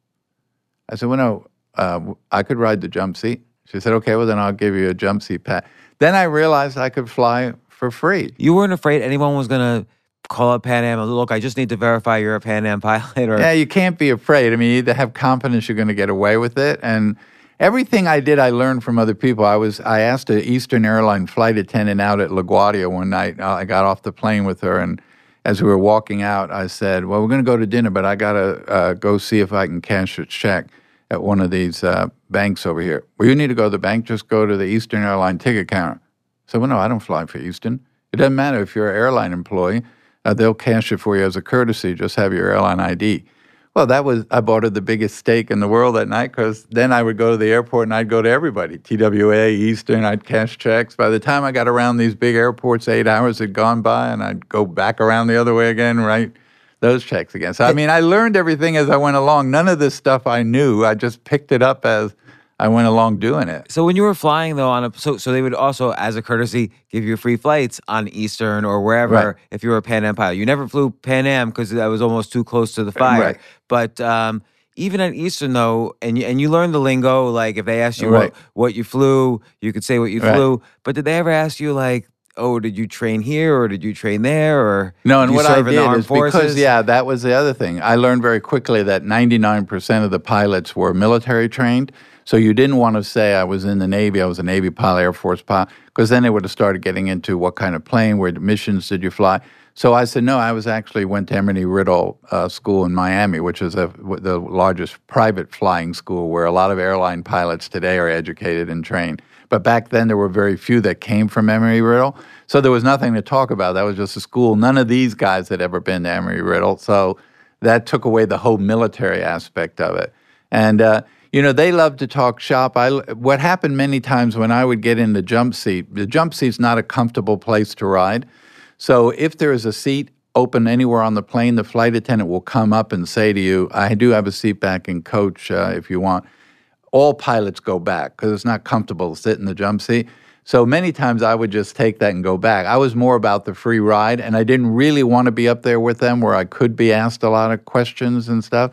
I said, well, no, I could ride the jump seat. She said, okay, well, then I'll give you a jump seat pass. Then I realized I could fly for free. You weren't afraid anyone was going to call up Pan Am and look, I just need to verify you're a Pan Am pilot? Or Yeah, you can't be afraid. I mean, you either have confidence you're going to get away with it. And everything I did, I learned from other people. I asked an Eastern Airline flight attendant out at LaGuardia one night. I got off the plane with her, and as we were walking out, I said, well, we're going to go to dinner, but I got to go see if I can cash a check at one of these banks over here. Well, you need to go to the bank, just go to the Eastern Airline ticket counter. I said, well, no, I don't fly for Eastern. It doesn't matter if you're an airline employee. They'll cash it for you as a courtesy. Just have your airline ID. Well, I bought her the biggest steak in the world that night because then I would go to the airport and I'd go to everybody, TWA, Eastern, I'd cash checks. By the time I got around these big airports, 8 hours had gone by and I'd go back around the other way again, write those checks again. So, I mean, I learned everything as I went along. None of this stuff I knew. I just picked it up as I went along doing it. So when you were flying though so they would also, as a courtesy, give you free flights on Eastern or wherever Right. if you were a Pan Am pilot. You never flew Pan Am because that was almost too close to the fire. Right. But even at Eastern though, and you learned the lingo. Like if they asked you Right. what you flew, you could say what you Right. flew. But did they ever ask you like, oh, did you train here or did you train there or No, did and you what I serve in the did armed is forces? because, that was the other thing. I learned very quickly that 99% of the pilots were military trained. So you didn't want to say I was in the Navy, I was a Navy pilot, Air Force pilot, because then they would have started getting into what kind of plane, where missions did you fly. So I said, no, I went to Embry-Riddle School in Miami, which is the largest private flying school where a lot of airline pilots today are educated and trained. But back then, there were very few that came from Embry-Riddle. So there was nothing to talk about. That was just a school. None of these guys had ever been to Embry-Riddle. So that took away the whole military aspect of it. And, they love to talk shop. What happened many times when I would get in the jump seat's not a comfortable place to ride. So if there is a seat open anywhere on the plane, the flight attendant will come up and say to you, I do have a seat back in coach if you want. All pilots go back because it's not comfortable to sit in the jump seat. So many times I would just take that and go back. I was more about the free ride, and I didn't really want to be up there with them where I could be asked a lot of questions and stuff.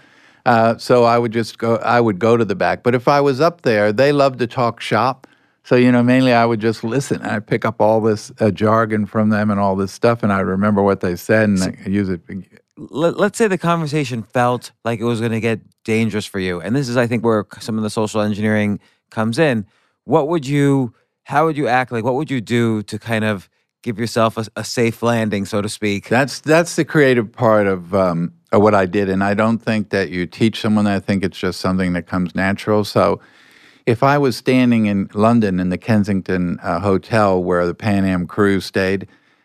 So I would go to the back. But if I was up there, they love to talk shop. So, mainly I would just listen. I'd pick up all this jargon from them and all this stuff, and I'd remember what they said and I use it. Let's say the conversation felt like it was going to get dangerous for you. And this is, I think, where some of the social engineering comes in. How would you act? Like, what would you do to kind of give yourself a safe landing, so to speak? That's the creative part of what I did. And I don't think that you teach someone that. I think it's just something that comes natural. So if I was standing in London in the Kensington Hotel where the Pan Am crew stayed,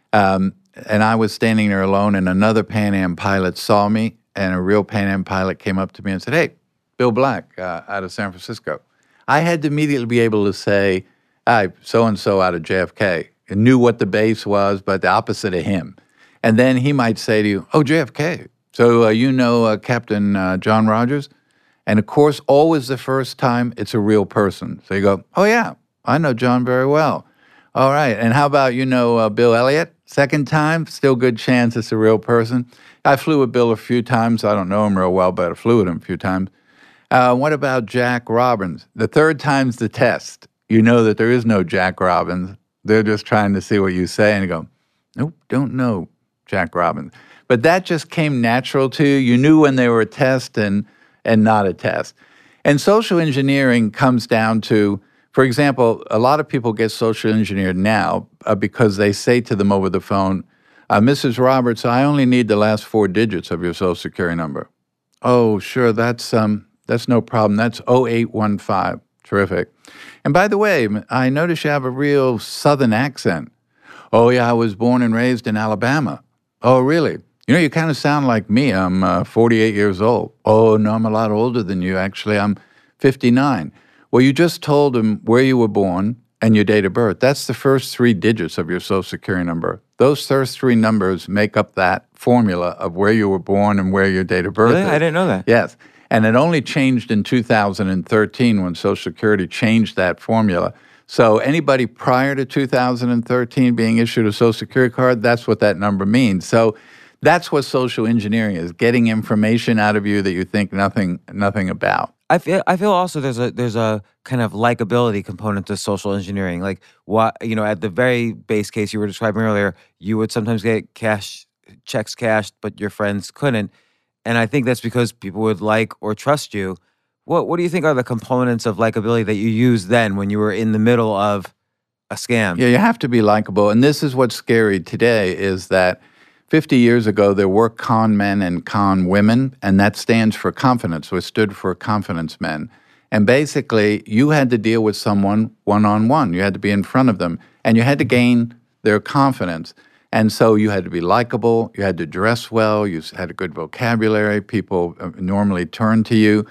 and I was standing there alone, and another Pan Am pilot saw me, and a real Pan Am pilot came up to me and said, hey, Bill Black out of San Francisco. I had to immediately be able to say, hi, so-and-so out of JFK. I knew what the base was, but the opposite of him. And then he might say to you, oh, JFK. So Captain John Rogers? And, of course, always the first time it's a real person. So you go, oh, yeah, I know John very well. All right. And how about Bill Elliott? Second time, still good chance it's a real person. I flew with Bill a few times. I don't know him real well, but I flew with him a few times. What about Jack Robbins? The third time's the test. You know that there is no Jack Robbins. They're just trying to see what you say. And you go, nope, don't know Jack Robbins. But that just came natural to you. You knew when they were a test and not a test. And social engineering comes down to, For example, a lot of people get social engineered now because they say to them over the phone, Mrs. Roberts, I only need the last 4 digits of your Social Security number. Oh, sure, that's no problem. That's 0815. Terrific. And by the way, I notice you have a real Southern accent. Oh, yeah, I was born and raised in Alabama. Oh, really? You kind of sound like me. I'm 48 years old. Oh, no, I'm a lot older than you, actually. I'm 59. Well, you just told them where you were born and your date of birth. That's the first 3 digits of your Social Security number. Those first 3 numbers make up that formula of where you were born and where your date of birth Really? is. I didn't know that. Yes. And it only changed in 2013 when Social Security changed that formula. So anybody prior to 2013 being issued a Social Security card, that's what that number means. So that's what social engineering is, getting information out of you that you think nothing about. I feel also there's a kind of likability component to social engineering. Like at the very base case you were describing earlier, you would sometimes get checks cashed, but your friends couldn't. And I think that's because people would like or trust you. What do you think are the components of likability that you used then when you were in the middle of a scam? Yeah, you have to be likable. And this is what's scary today is that 50 years ago, there were con men and con women, and that stands for confidence, or stood for confidence men. And basically, you had to deal with someone one-on-one. You had to be in front of them, and you had to gain their confidence. And so you had to be likable, you had to dress well, you had a good vocabulary, people normally turn to you.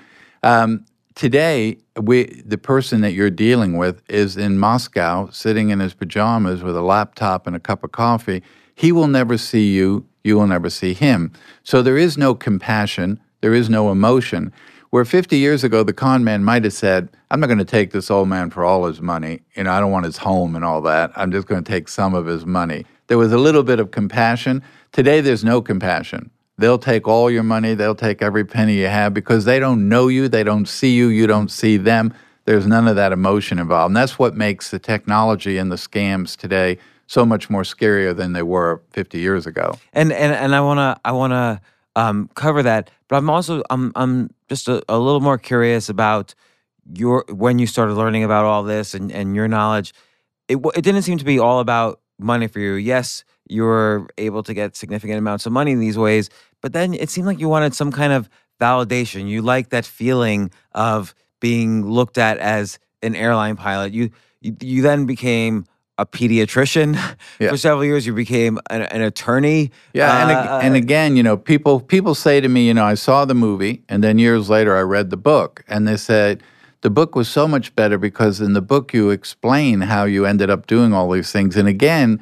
Today, the person that you're dealing with is in Moscow, sitting in his pajamas with a laptop and a cup of coffee. He will never see you, you will never see him. So there is no compassion, there is no emotion. Where 50 years ago, the con man might have said, I'm not going to take this old man for all his money. I don't want his home and all that. I'm just going to take some of his money. There was a little bit of compassion. Today, there's no compassion. They'll take all your money. They'll take every penny you have because they don't know you. They don't see you. You don't see them. There's none of that emotion involved. And that's what makes the technology and the scams today so much more scarier than they were 50 years ago. And I wanna cover that, but I'm just a little more curious about when you started learning about all this and your knowledge. It didn't seem to be all about money for you. Yes, you were able to get significant amounts of money in these ways, but then it seemed like you wanted some kind of validation. You liked that feeling of being looked at as an airline pilot. You then became a pediatrician for several years. You became an attorney. Yeah, and again, people say to me, I saw the movie, and then years later I read the book, and they said the book was so much better because in the book you explain how you ended up doing all these things. And again,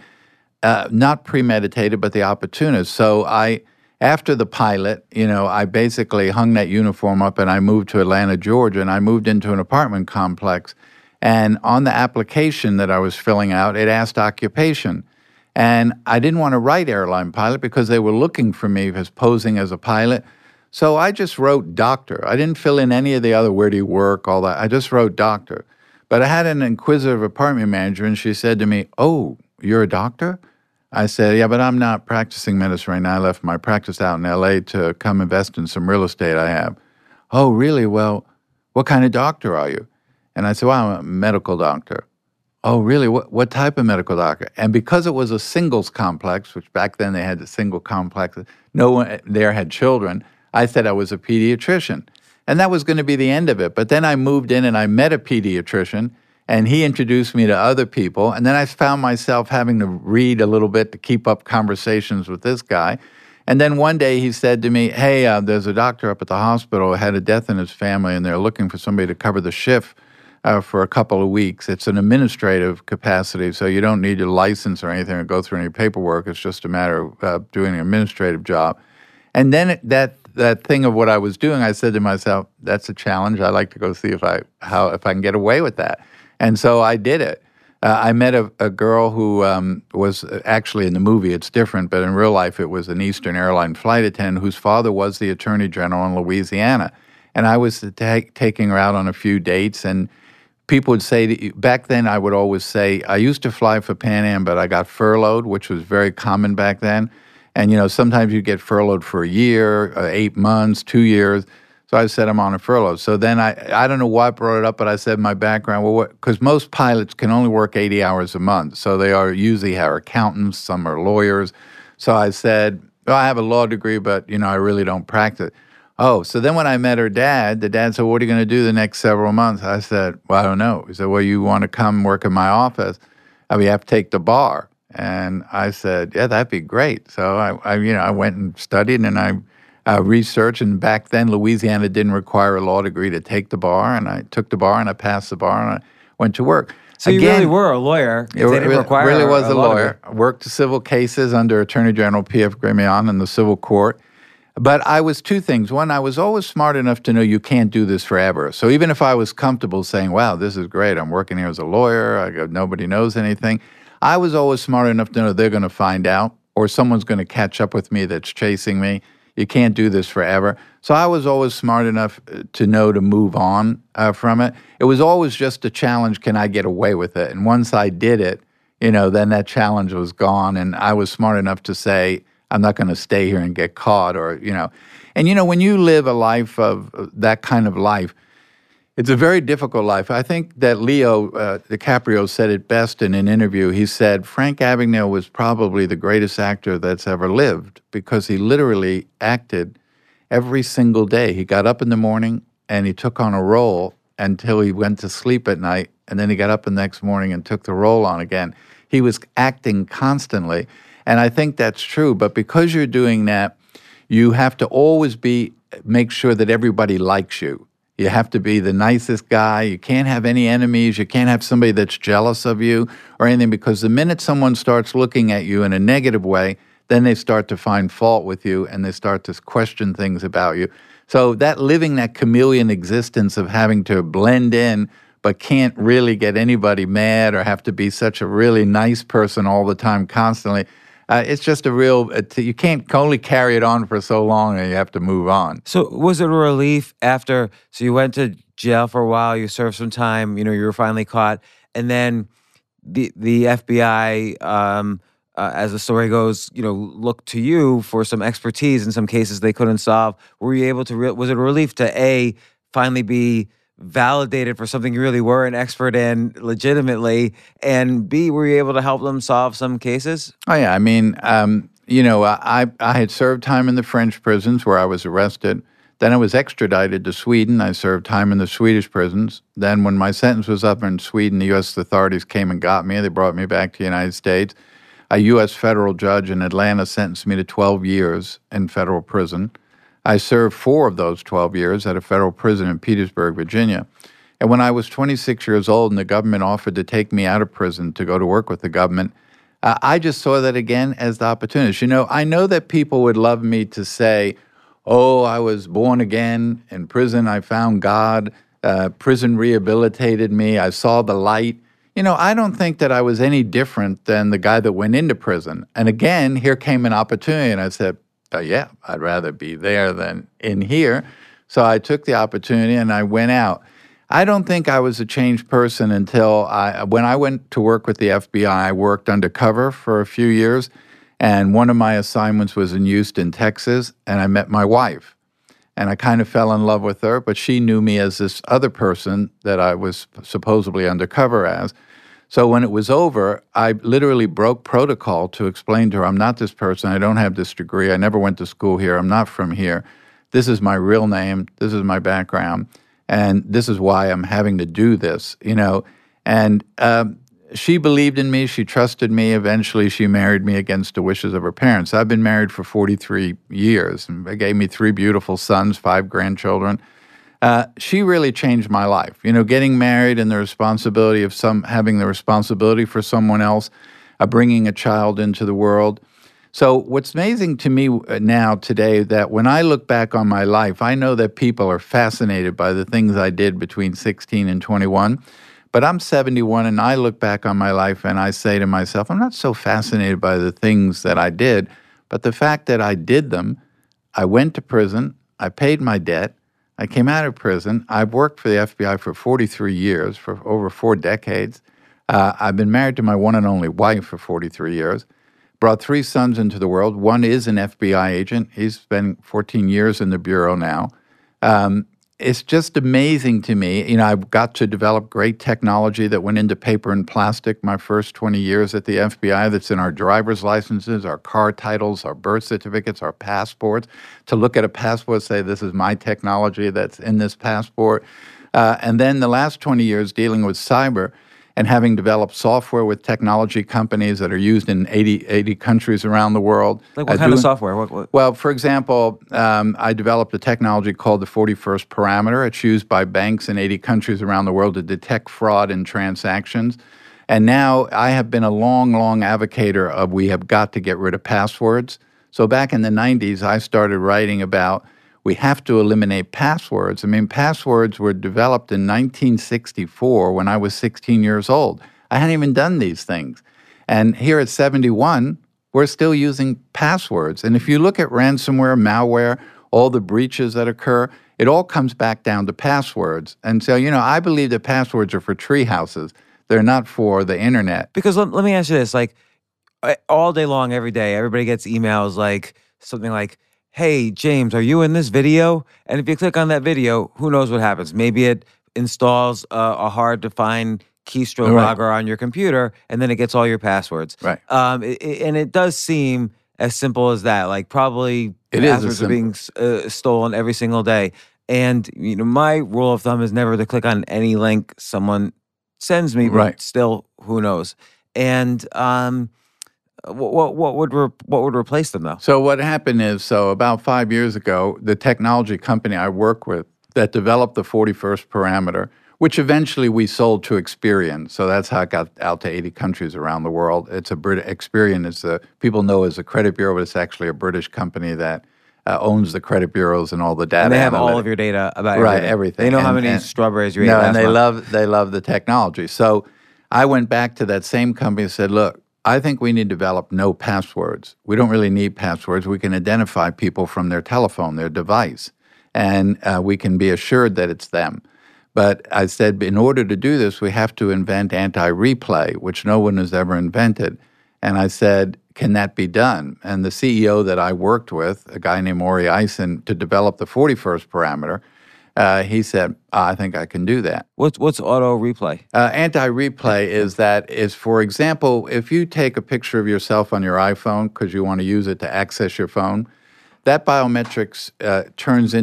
not premeditated, but the opportunist. So after the pilot, I basically hung that uniform up and I moved to Atlanta, Georgia, and I moved into an apartment complex. And on the application that I was filling out, it asked occupation. And I didn't want to write airline pilot because they were looking for me as posing as a pilot. So I just wrote doctor. I didn't fill in any of the other where do you work, all that. I just wrote doctor. But I had an inquisitive apartment manager, and she said to me, "Oh, you're a doctor?" I said, "Yeah, but I'm not practicing medicine right now. I left my practice out in L.A. to come invest in some real estate I have." "Oh, really? Well, what kind of doctor are you?" And I said, "Well, I'm a medical doctor." "Oh, really? What type of medical doctor?" And because it was a singles complex, which back then they had the single complexes, no one there had children, I said I was a pediatrician. And that was going to be the end of it. But then I moved in and I met a pediatrician, and he introduced me to other people. And then I found myself having to read a little bit to keep up conversations with this guy. And then one day he said to me, "Hey, there's a doctor up at the hospital who had a death in his family, and they're looking for somebody to cover the shift for a couple of weeks. It's an administrative capacity, so you don't need a license or anything or go through any paperwork. It's just a matter of doing an administrative job." And then that thing of what I was doing, I said to myself, "That's a challenge. I'd like to go see if I can get away with that." And so I did it. I met a girl who was actually in the movie, it's different, but in real life it was an Eastern Airline flight attendant whose father was the Attorney General in Louisiana. And I was taking her out on a few dates, and people would say, back then I would always say, I used to fly for Pan Am, but I got furloughed, which was very common back then. And, sometimes you get furloughed for a year, 8 months, 2 years. So I said, I'm on a furlough. So then I don't know why I brought it up, but I said my background, well, because most pilots can only work 80 hours a month. So they usually are accountants, some are lawyers. So I said, well, I have a law degree, but, I really don't practice. Oh, so then when I met her dad, the dad said, what are you going to do the next several months? I said, well, I don't know. He said, well, you want to come work in my office? You have to take the bar. And I said, yeah, that'd be great. So I went and studied and I researched. And back then, Louisiana didn't require a law degree to take the bar. And I took the bar and I passed the bar and I went to work. So you really were a lawyer. It really was a lawyer. I worked civil cases under Attorney General P.F. Gremion in the civil court. But I was two things. One, I was always smart enough to know you can't do this forever. So even if I was comfortable saying, wow, this is great, I'm working here as a lawyer, nobody knows anything, I was always smart enough to know they're going to find out or someone's going to catch up with me that's chasing me. You can't do this forever. So I was always smart enough to know to move on from it. It was always just a challenge, can I get away with it? And once I did it, then that challenge was gone. And I was smart enough to say, I'm not going to stay here and get caught And, when you live a life of that kind of life, it's a very difficult life. I think that Leo DiCaprio said it best in an interview. He said, Frank Abagnale was probably the greatest actor that's ever lived because he literally acted every single day. He got up in the morning and he took on a role until he went to sleep at night, and then he got up the next morning and took the role on again. He was acting constantly. And I think that's true. But because you're doing that, you have to always make sure that everybody likes you. You have to be the nicest guy. You can't have any enemies. You can't have somebody that's jealous of you or anything, because the minute someone starts looking at you in a negative way, then they start to find fault with you and they start to question things about you. So that living that chameleon existence of having to blend in but can't really get anybody mad or have to be such a really nice person all the time constantly, it's just you can't only carry it on for so long and you have to move on. So was it a relief after, so you went to jail for a while, you served some time, you were finally caught, and then the FBI, as the story goes, looked to you for some expertise in some cases they couldn't solve. Were you able to, was it a relief to A, finally be validated for something you really were an expert in legitimately, and B, were you able to help them solve some cases? Oh, yeah. I mean, I had served time in the French prisons where I was arrested. Then I was extradited to Sweden. I served time in the Swedish prisons. Then when my sentence was up in Sweden, the U.S. authorities came and got me. They brought me back to the United States. A U.S. federal judge in Atlanta sentenced me to 12 years in federal prison. I served 4 of those 12 years at a federal prison in Petersburg, Virginia. And when I was 26 years old and the government offered to take me out of prison to go to work with the government, I just saw that again as the opportunity. I know that people would love me to say, oh, I was born again in prison, I found God, prison rehabilitated me, I saw the light. I don't think that I was any different than the guy that went into prison. And again, here came an opportunity, and I said, yeah, I'd rather be there than in here. So I took the opportunity and I went out. I don't think I was a changed person until when I went to work with the FBI, I worked undercover for a few years. And one of my assignments was in Houston, Texas, and I met my wife. And I kind of fell in love with her, but she knew me as this other person that I was supposedly undercover as. So when it was over, I literally broke protocol to explain to her, I'm not this person, I don't have this degree, I never went to school here, I'm not from here. This is my real name, this is my background, and this is why I'm having to do this, And she believed in me, she trusted me. Eventually, she married me against the wishes of her parents. I've been married for 43 years, and they gave me 3 beautiful sons, 5 grandchildren. She really changed my life. Getting married and the responsibility of having the responsibility for someone else, bringing a child into the world. So what's amazing to me now today, that when I look back on my life, I know that people are fascinated by the things I did between 16 and 21. But I'm 71 and I look back on my life and I say to myself, I'm not so fascinated by the things that I did, but the fact that I did them. I went to prison, I paid my debt, I came out of prison. I've worked for the FBI for 43 years, for over 4 decades. I've been married to my one and only wife for 43 years. Brought 3 sons into the world. One is an FBI agent. He's spent 14 years in the Bureau now. It's just amazing to me. I got to develop great technology that went into paper and plastic my first 20 years at the FBI that's in our driver's licenses, our car titles, our birth certificates, our passports. To look at a passport, say, this is my technology that's in this passport. And then the last 20 years dealing with cyber and having developed software with technology companies that are used in 80 countries around the world. Like what kind of software? What? Well, for example, I developed a technology called the 41st parameter. It's used by banks in 80 countries around the world to detect fraud in transactions. And now I have been a long advocator of we have got to get rid of passwords. So back in the 90s, I started writing about we have to eliminate passwords. I mean, passwords were developed in 1964 when I was 16 years old. I hadn't even done these things. And here at 71, we're still using passwords. And if you look at ransomware, malware, all the breaches that occur, it all comes back down to passwords. And so, I believe that passwords are for tree houses. They're not for the internet. Because let me ask you this, like all day long, every day, everybody gets emails like something like, hey, James, are you in this video? And if you click on that video, who knows what happens? Maybe it installs a hard-to-find keystroke logger on your computer, and then it gets all your passwords. Right. And it does seem as simple as that. Like probably passwords are being stolen every single day. And my rule of thumb is never to click on any link someone sends me, but still, who knows? And what would replace them though? So what happened is, about 5 years ago, the technology company I work with that developed the 41st parameter, which eventually we sold to Experian. So that's how it got out to 80 countries around the world. It's Experian is people know as a credit bureau, but it's actually a British company that owns the credit bureaus and all the data. And they have all of your data about everything. They know how many strawberries you ate last month. month. They love the technology. So I went back to that same company and said, look, I think we need to develop no passwords. We don't really need passwords. We can identify people from their telephone, their device, and we can be assured that it's them. But I said, in order to do this, we have to invent anti-replay, which no one has ever invented. And I said, can that be done? And the CEO that I worked with, a guy named Ori Eisen, to develop the 41st parameter, he said, I think I can do that. What's auto replay? Anti-replay is, for example, if you take a picture of yourself on your iPhone because you want to use it to access your phone, that biometrics turns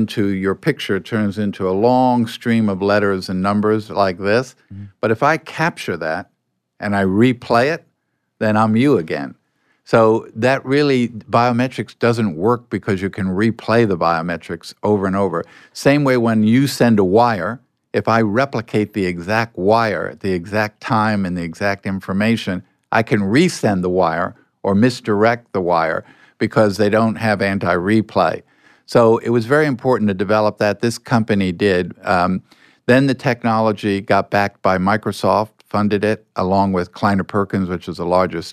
into a long stream of letters and numbers like this. Mm-hmm. But if I capture that and I replay it, then I'm you again. So that really, biometrics doesn't work because you can replay the biometrics over and over. Same way when you send a wire, if I replicate the exact wire at the exact time and the exact information, I can resend the wire or misdirect the wire because they don't have anti-replay. So it was very important to develop that. This company did. Then the technology got backed by Microsoft, funded it, along with Kleiner Perkins, which is the largest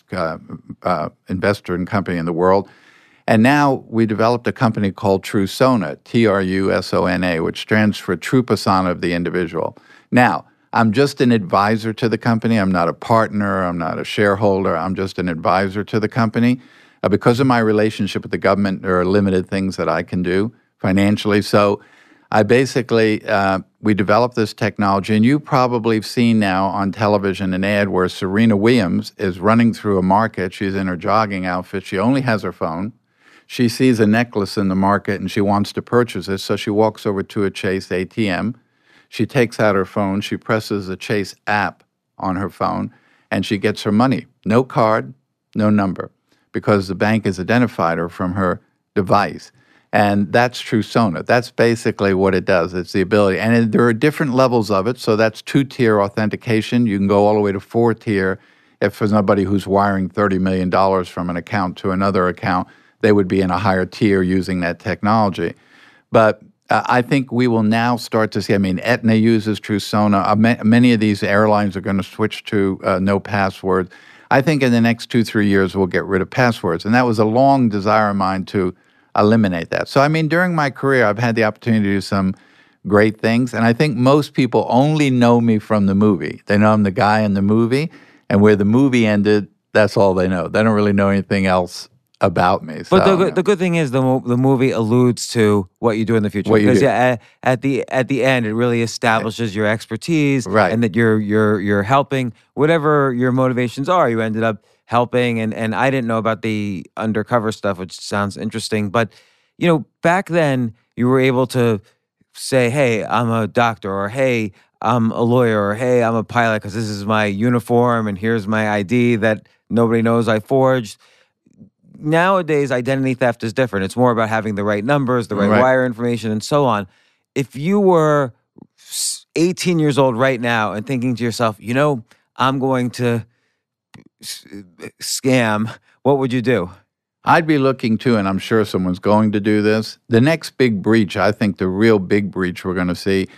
investor and company in the world. And now we developed a company called Trusona, Trusona, which stands for True Persona of the Individual. Now, I'm just an advisor to the company. I'm not a partner. I'm not a shareholder. I'm just an advisor to the company. Because of my relationship with the government, there are limited things that I can do financially. So I basically, we developed this technology, and you probably have seen now on television an ad where Serena Williams is running through a market. She's in her jogging outfit. She only has her phone. She sees a necklace in the market, and she wants to purchase it, so she walks over to a Chase ATM. She takes out her phone. She presses the Chase app on her phone, and she gets her money. No card, no number, because the bank has identified her from her device. And that's Trusona. That's basically what it does. It's the ability. And there are different levels of it. So that's 2-tier authentication. You can go all the way to 4-tier. If for somebody who's wiring $30 million from an account to another account, they would be in a higher tier using that technology. But I think we will now start to see, Aetna uses Trusona. Many of these airlines are going to switch to no passwords. I think in the next 2-3 years, we'll get rid of passwords. And that was a long desire of mine to eliminate that. So, during my career, I've had the opportunity to do some great things. And I think most people only know me from the movie. They know I'm the guy in the movie. And where the movie ended, that's all they know. They don't really know anything else about me. But So, the good thing is the movie alludes to what you do in the future. What you Because do. yeah, at the end, it really establishes your expertise, Right. and that you're helping whatever your motivations are. You ended up helping, and I didn't know about the undercover stuff, which sounds interesting. But back then you were able to say, "Hey, I'm a doctor," or "Hey, I'm a lawyer," or "Hey, I'm a pilot," because this is my uniform, and here's my ID that nobody knows I forged. Nowadays, identity theft is different. It's more about having the right numbers, the right Right. wire information, and so on. If you were 18 years old right now and thinking to yourself, I'm going to scam, what would you do? I'd be looking to, and I'm sure someone's going to do this. The next big breach, I think the real big breach we're going to see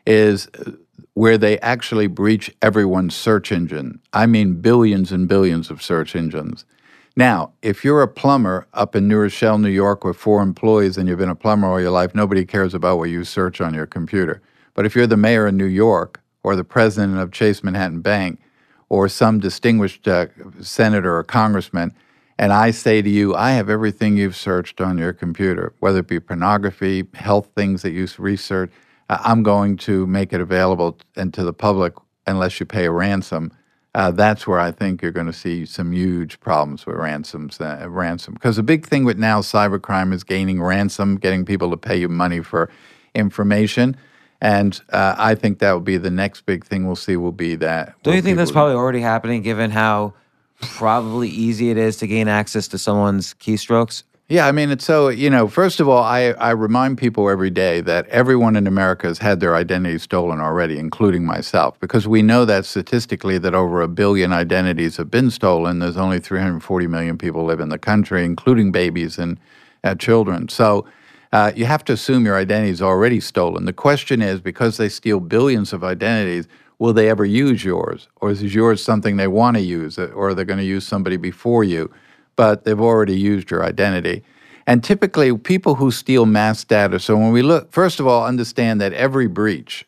is where they actually breach everyone's search engine. I mean, billions and billions of search engines. Now, if you're a plumber up in New Rochelle, New York, with 4 employees and you've been a plumber all your life, nobody cares about what you search on your computer. But if you're the mayor of New York or the president of Chase Manhattan Bank or some distinguished senator or congressman, and I say to you, I have everything you've searched on your computer, whether it be pornography, health things that you research, I'm going to make it available and to the public unless you pay a ransom. That's where I think you're going to see some huge problems with ransom. Because the big thing with now cybercrime is gaining ransom, getting people to pay you money for information. And I think that will be the next big thing we'll see will be that. Don't you think that's probably already happening, given how probably easy it is to gain access to someone's keystrokes? Yeah, I mean, it's so, first of all, I remind people every day that everyone in America has had their identity stolen already, including myself, because we know that statistically that over 1 billion identities have been stolen. There's only 340 million people live in the country, including babies and children. So you have to assume your identity is already stolen. The question is, because they steal billions of identities, will they ever use yours? Or is yours something they want to use, or are they going to use somebody before you? But they've already used your identity. And typically, people who steal mass data, so when we look, first of all, understand that every breach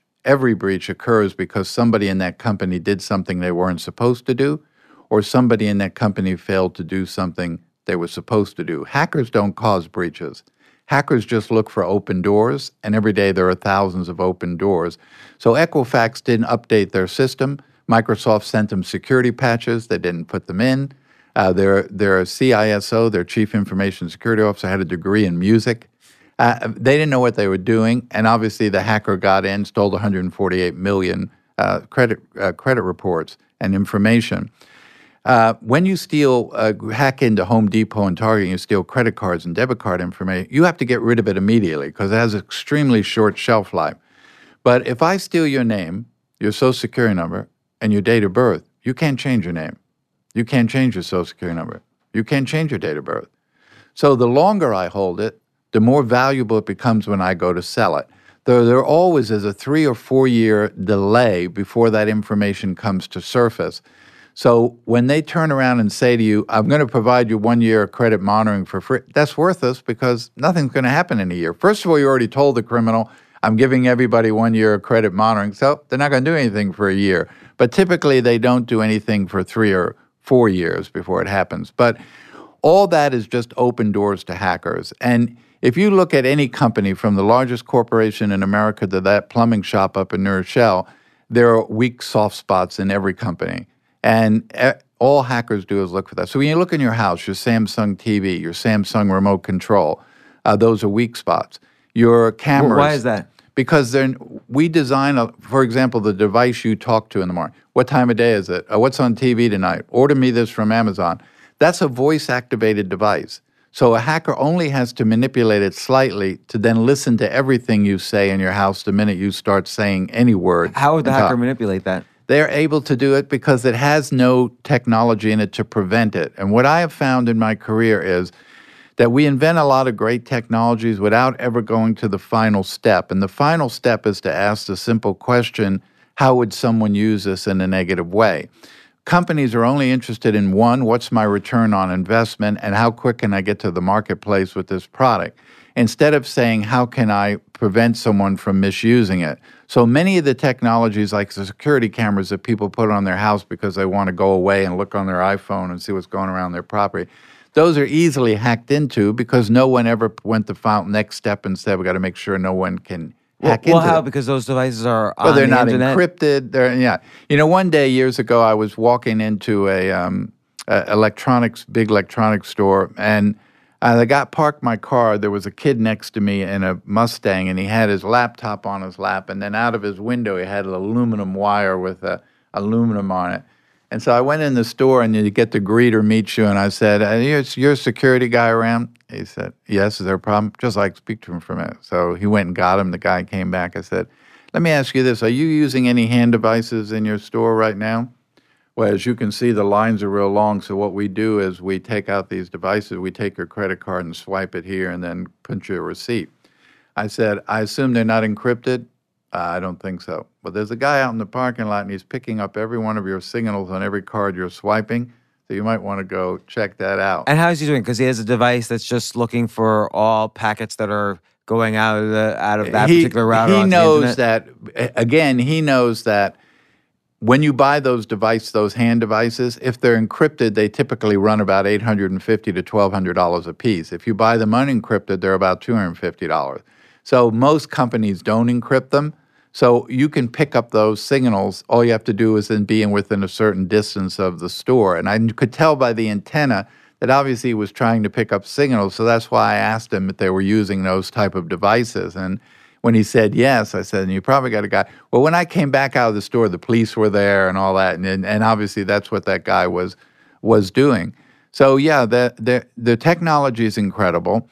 occurs because somebody in that company did something they weren't supposed to do, or somebody in that company failed to do something they were supposed to do. Hackers don't cause breaches. Hackers just look for open doors, and every day there are thousands of open doors. So Equifax didn't update their system. Microsoft sent them security patches. They didn't put them in. Their CISO, their Chief Information Security Officer, had a degree in music. They didn't know what they were doing, and obviously the hacker got in, stole 148 million credit reports and information. When you hack into Home Depot and Target, and you steal credit cards and debit card information, you have to get rid of it immediately because it has an extremely short shelf life. But if I steal your name, your Social Security number, and your date of birth, you can't change your name. You can't change your Social Security number. You can't change your date of birth. So the longer I hold it, the more valuable it becomes when I go to sell it. There always is a 3 or 4 year delay before that information comes to surface. So when they turn around and say to you, I'm going to provide you 1 year of credit monitoring for free, that's worthless because nothing's going to happen in a year. First of all, you already told the criminal, I'm giving everybody 1 year of credit monitoring, so they're not going to do anything for a year. But typically they don't do anything for 3 or 4 years before it happens. But all that is just open doors to hackers. And if you look at any company, from the largest corporation in America to that plumbing shop up in New Rochelle, there are weak soft spots in every company. And all hackers do is look for that. So when you look in your house, your Samsung TV, your Samsung remote control, those are weak spots. Your cameras. Why is that? Because we design, for example, the device you talk to in the morning. What time of day is it? What's on TV tonight? Order me this from Amazon. That's a voice-activated device. So a hacker only has to manipulate it slightly to then listen to everything you say in your house the minute you start saying any word. How would the hacker manipulate that? They're able to do it because it has no technology in it to prevent it. And what I have found in my career is that we invent a lot of great technologies without ever going to the final step. And the final step is to ask the simple question, how would someone use this in a negative way? Companies are only interested in, one, what's my return on investment and how quick can I get to the marketplace with this product, instead of saying, how can I prevent someone from misusing it? So many of the technologies, like the security cameras that people put on their house because they want to go away and look on their iPhone and see what's going around their property, those are easily hacked into because no one ever went the next step and said, we got to make sure no one can hack into how? them. Because those devices are Well, on they're the not internet. encrypted. One day years ago, I was walking into a big electronics store, and I got parked my car. There was a kid next to me in a Mustang, and he had his laptop on his lap, and then out of his window, he had an aluminum wire with aluminum on it. And so I went in the store, and you get the greeter meet you, and I said, you're a security guy around? He said, yes, is there a problem? Just like speak to him for a minute. So he went and got him. The guy came back. I said, let me ask you this. Are you using any hand devices in your store right now? Well, as you can see, the lines are real long. So what we do is we take out these devices. We take your credit card and swipe it here and then punch you a receipt. I said, I assume they're not encrypted? I don't think so. But there's a guy out in the parking lot, and he's picking up every one of your signals on every card you're swiping. So you might want to go check that out. And how is he doing? Because he has a device that's just looking for all packets that are going out of that particular router. He knows that, again, he knows that when you buy those hand devices, if they're encrypted, they typically run about $850 to $1,200 a piece. If you buy them unencrypted, they're about $250. So most companies don't encrypt them. So you can pick up those signals. All you have to do is then be within a certain distance of the store. And I could tell by the antenna that obviously he was trying to pick up signals. So that's why I asked him if they were using those type of devices. And when he said yes, I said, you probably got a guy. Well, when I came back out of the store, the police were there and all that. And obviously that's what that guy was doing. So yeah, the technology is incredible.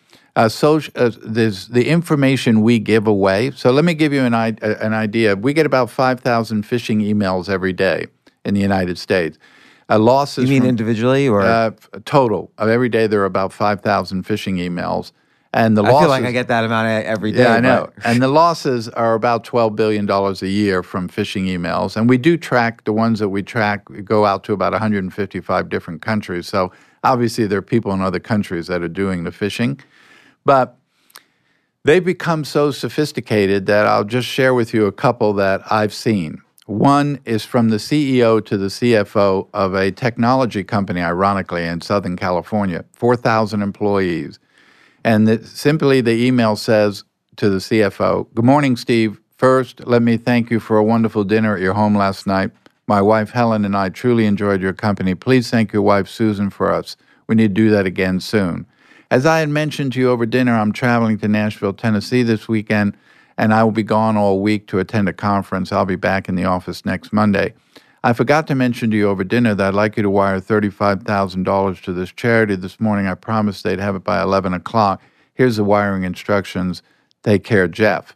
There's the information we give away. So let me give you an idea. We get about 5,000 phishing emails every day in the United States. Losses. You mean individually or total? Every day there are about 5,000 phishing emails, and the I losses. feel like I get that amount every day. Yeah, I know. And the losses are about $12 billion a year from phishing emails. And we do track the ones that we track. Go out to about 155 different countries. So obviously there are people in other countries that are doing the phishing. But they've become so sophisticated that I'll just share with you a couple that I've seen. One is from the CEO to the CFO of a technology company, ironically, in Southern California, 4,000 employees. And simply the email says to the CFO, "Good morning, Steve. First, let me thank you for a wonderful dinner at your home last night. My wife, Helen, and I truly enjoyed your company. Please thank your wife, Susan, for us. We need to do that again soon. As I had mentioned to you over dinner, I'm traveling to Nashville, Tennessee this weekend, and I will be gone all week to attend a conference. I'll be back in the office next Monday. I forgot to mention to you over dinner that I'd like you to wire $35,000 to this charity this morning. I promised they'd have it by 11 o'clock. Here's the wiring instructions. Take care, Jeff."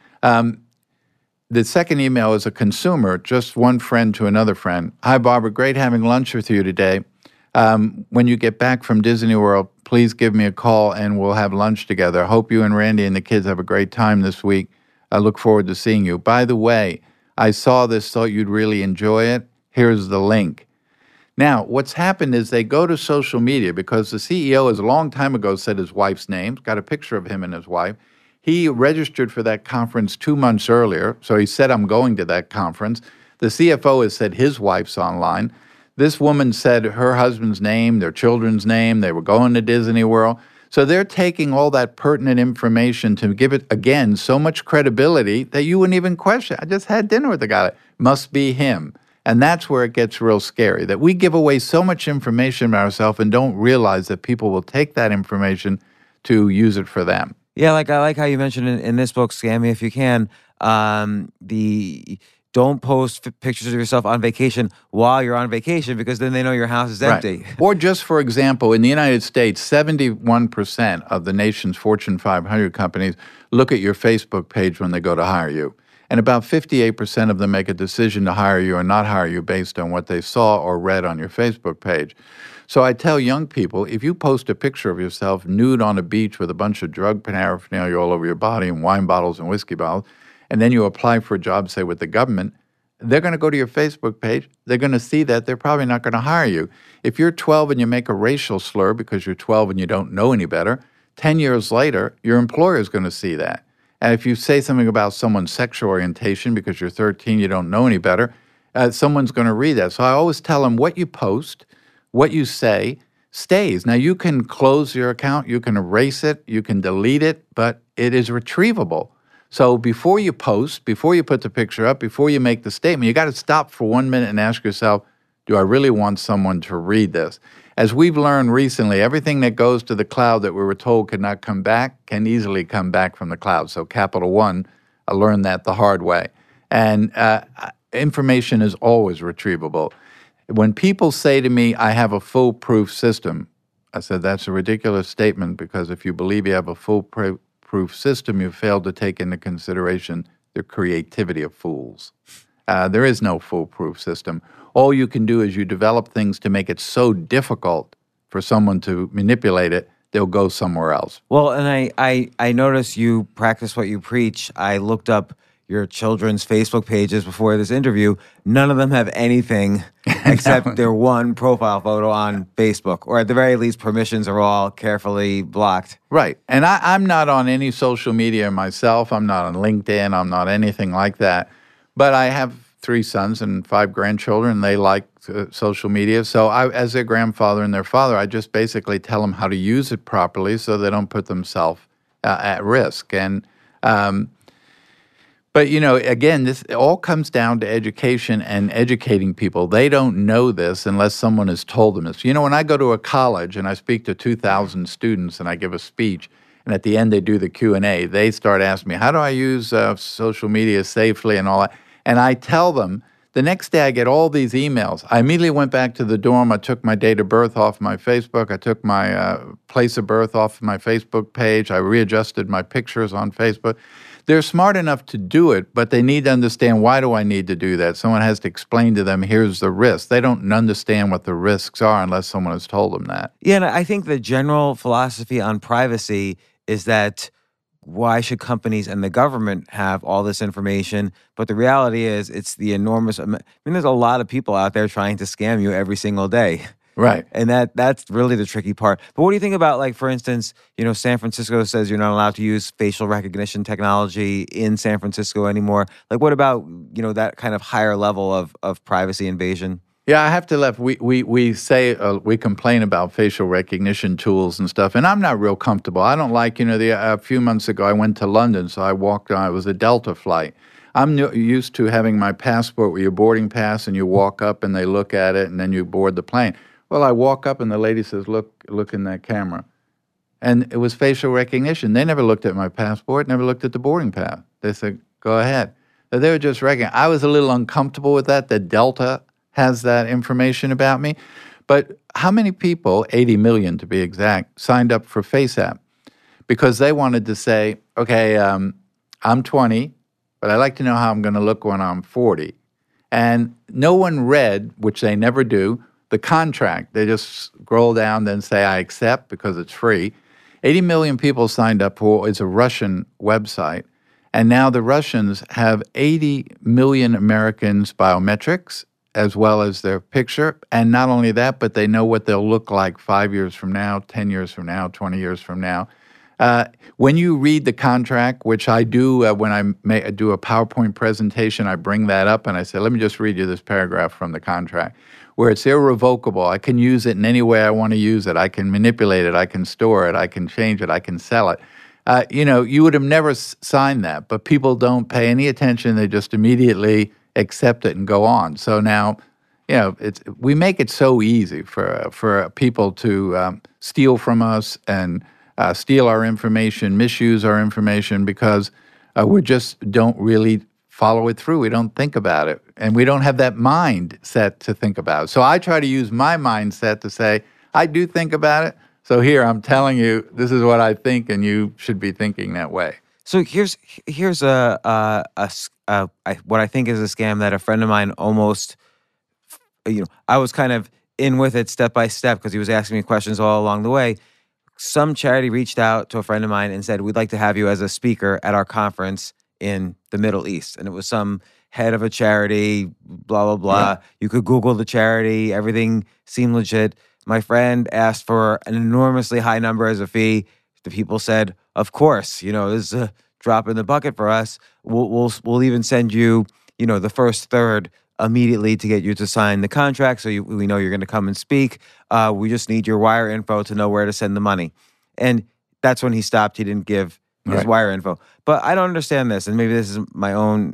The second email is a consumer, just one friend to another friend. "Hi, Barbara. Great having lunch with you today. When you get back from Disney World, please give me a call and we'll have lunch together. I hope you and Randy and the kids have a great time this week. I look forward to seeing you. By the way, I saw this, thought you'd really enjoy it. Here's the link." Now, what's happened is they go to social media because the CEO, a long time ago, said his wife's name, got a picture of him and his wife. He registered for that conference 2 months earlier, so he said, "I'm going to that conference." The CFO has said his wife's online. This woman said her husband's name, their children's name, they were going to Disney World. So they're taking all that pertinent information to give it, again, so much credibility that you wouldn't even question. I just had dinner with the guy. Must be him. And that's where it gets real scary, that we give away so much information about ourselves and don't realize that people will take that information to use it for them. Yeah, I like how you mentioned in this book, Scam Me If You Can, don't post pictures of yourself on vacation while you're on vacation because then they know your house is empty. Right. Or just for example, in the United States, 71% of the nation's Fortune 500 companies look at your Facebook page when they go to hire you. And about 58% of them make a decision to hire you or not hire you based on what they saw or read on your Facebook page. So I tell young people, if you post a picture of yourself nude on a beach with a bunch of drug paraphernalia all over your body and wine bottles and whiskey bottles, and then you apply for a job, say, with the government, they're going to go to your Facebook page. They're going to see that. They're probably not going to hire you. If you're 12 and you make a racial slur because you're 12 and you don't know any better, 10 years later, your employer is going to see that. And if you say something about someone's sexual orientation because you're 13, you don't know any better, someone's going to read that. So I always tell them what you post, what you say, stays. Now, you can close your account, you can erase it, you can delete it, but it is retrievable. So before you post, before you put the picture up, before you make the statement, you got to stop for 1 minute and ask yourself, do I really want someone to read this? As we've learned recently, everything that goes to the cloud that we were told could not come back can easily come back from the cloud. So Capital One, I learned that the hard way. And information is always retrievable. When people say to me, I have a foolproof system, I said, that's a ridiculous statement, because if you believe you have a foolproof system, you've failed to take into consideration the creativity of fools. There is no foolproof system. All you can do is you develop things to make it so difficult for someone to manipulate it, they'll go somewhere else. Well, and I notice you practice what you preach. I looked up your children's Facebook pages before this interview. None of them have anything except their one profile photo on Facebook, or at the very least, permissions are all carefully blocked. Right. And I'm not on any social media myself. I'm not on LinkedIn. I'm not anything like that. But I have 3 sons and 5 grandchildren. They like social media. So I, as their grandfather and their father, I just basically tell them how to use it properly so they don't put themselves at risk. And but, you know, again, this all comes down to education and educating people. They don't know this unless someone has told them this. You know, when I go to a college and I speak to 2,000 students and I give a speech, and at the end they do the Q&A, they start asking me, how do I use social media safely and all that? And I tell them, the next day I get all these emails. I immediately went back to the dorm. I took my date of birth off my Facebook. I took my place of birth off my Facebook page. I readjusted my pictures on Facebook. They're smart enough to do it, but they need to understand, why do I need to do that? Someone has to explain to them, here's the risk. They don't understand what the risks are unless someone has told them that. Yeah, and I think the general philosophy on privacy is that why should companies and the government have all this information? But the reality is it's the enormous, I mean, there's a lot of people out there trying to scam you every single day. Right. And that's really the tricky part. But what do you think about, like, for instance, you know, San Francisco says you're not allowed to use facial recognition technology in San Francisco anymore. Like, what about, you know, that kind of higher level of privacy invasion? Yeah, I have to laugh. We say, we complain about facial recognition tools and stuff, and I'm not real comfortable. I don't like, you know, a few months ago I went to London, so I walked on, it was a Delta flight. I'm used to having my passport with your boarding pass, and you walk up and they look at it, and then you board the plane. Well, I walk up and the lady says, look in that camera. And it was facial recognition. They never looked at my passport, never looked at the boarding pass. They said, go ahead. So they were just recognizing. I was a little uncomfortable with that Delta has that information about me. But how many people, 80 million to be exact, signed up for FaceApp? Because they wanted to say, okay, I'm 20, but I like to know how I'm going to look when I'm 40. And no one read, which they never do, the contract. They just scroll down, then say, I accept, because it's free. 80 million people signed up for it's a Russian website. And now the Russians have 80 million Americans' biometrics, as well as their picture. And not only that, but they know what they'll look like 5 years from now, 10 years from now, 20 years from now. When you read the contract, which I do when I do a PowerPoint presentation, I bring that up and I say, let me just read you this paragraph from the contract, where it's irrevocable. I can use it in any way I want to use it. I can manipulate it. I can store it. I can change it. I can sell it. You know, you would have never signed that, but people don't pay any attention. They just immediately accept it and go on. So now, you know, we make it so easy for people to steal from us and steal our information, misuse our information, because we just don't really follow it through. We don't think about it, and we don't have that mindset to think about it. So I try to use my mindset to say, I do think about it. So here, I'm telling you, this is what I think, and you should be thinking that way. So here's what I think is a scam that a friend of mine almost, you know, I was kind of in with it step by step because he was asking me questions all along the way. Some charity reached out to a friend of mine and said, we'd like to have you as a speaker at our conference in the Middle East. And it was some head of a charity, blah, blah, blah. Yeah. You could Google the charity. Everything seemed legit. My friend asked for an enormously high number as a fee. The people said, of course, you know, this is a drop in the bucket for us. We'll even send you, you know, the first third immediately to get you to sign the contract, so we know you're going to come and speak. We just need your wire info to know where to send the money. And that's when he stopped. He didn't give his wire info. But I don't understand this, and maybe this is my own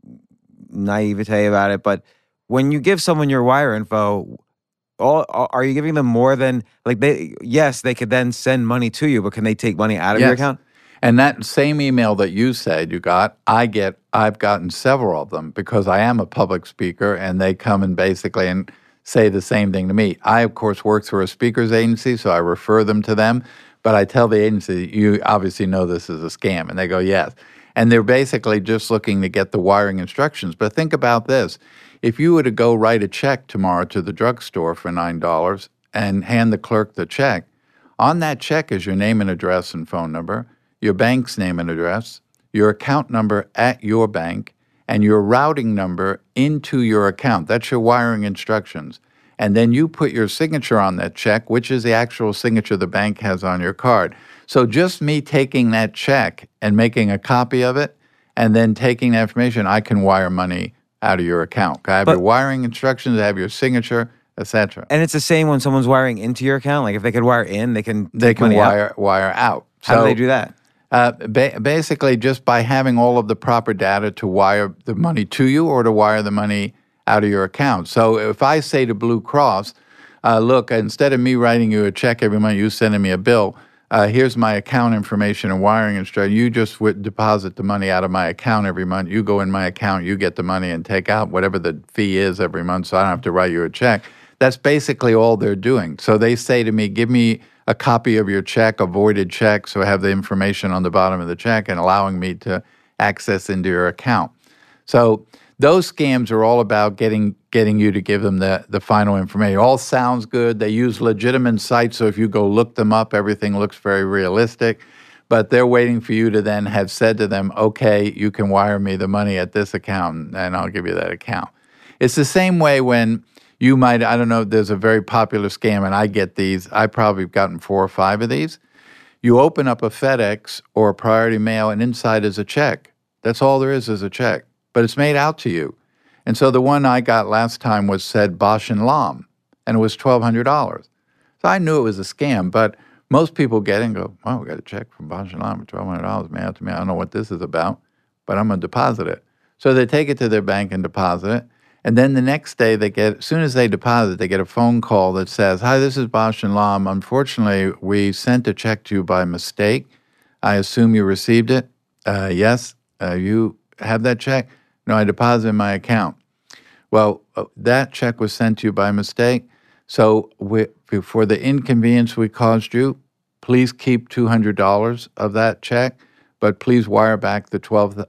naivete about it, but when you give someone your wire info, are you giving them more than, like, they could then send money to you, but can they take money out of your account? And that same email that you said you got, I've gotten several of them because I am a public speaker, and they come and basically and say the same thing to me. I, of course, work through a speakers agency, so I refer them to them. But I tell the agency, you obviously know this is a scam. And they go, yes. And they're basically just looking to get the wiring instructions. But think about this. If you were to go write a check tomorrow to the drugstore for $9 and hand the clerk the check, on that check is your name and address and phone number, your bank's name and address, your account number at your bank, and your routing number into your account. That's your wiring instructions. And then you put your signature on that check, which is the actual signature the bank has on your card. So just me taking that check and making a copy of it and then taking that information, I can wire money out of your account. I have your wiring instructions, I have your signature, etc. And it's the same when someone's wiring into your account? Like if they could wire in, they can wire out. How do they do that? Basically just by having all of the proper data to wire the money to you or to wire the money out of your account. So if I say to Blue Cross, look, instead of me writing you a check every month, you sending me a bill, here's my account information and wiring instruction. You just deposit the money out of my account every month. You go in my account, you get the money and take out whatever the fee is every month, so I don't have to write you a check. That's basically all they're doing. So they say to me, give me a copy of your check, a voided check, so I have the information on the bottom of the check and allowing me to access into your account. So those scams are all about getting you to give them the final information. It all sounds good. They use legitimate sites, so if you go look them up, everything looks very realistic. But they're waiting for you to then have said to them, okay, you can wire me the money at this account, and I'll give you that account. It's the same way when you might, I don't know, there's a very popular scam, and I get these. I probably have gotten 4 or 5 of these. You open up a FedEx or a Priority Mail, and inside is a check. That's all there is a check. But it's made out to you. And so the one I got last time said Bausch & Lomb, and it was $1,200. So I knew it was a scam, but most people get it and go, well, we got a check from Bausch & Lomb for $1,200 made out to me. I don't know what this is about, but I'm going to deposit it. So they take it to their bank and deposit it. And then the next day, as soon as they deposit, they get a phone call that says, hi, this is Bausch & Lomb. Unfortunately, we sent a check to you by mistake. I assume you received it. Yes. You have that check? No, I deposited in my account. Well, that check was sent to you by mistake. So for the inconvenience we caused you, please keep $200 of that check, but please wire back the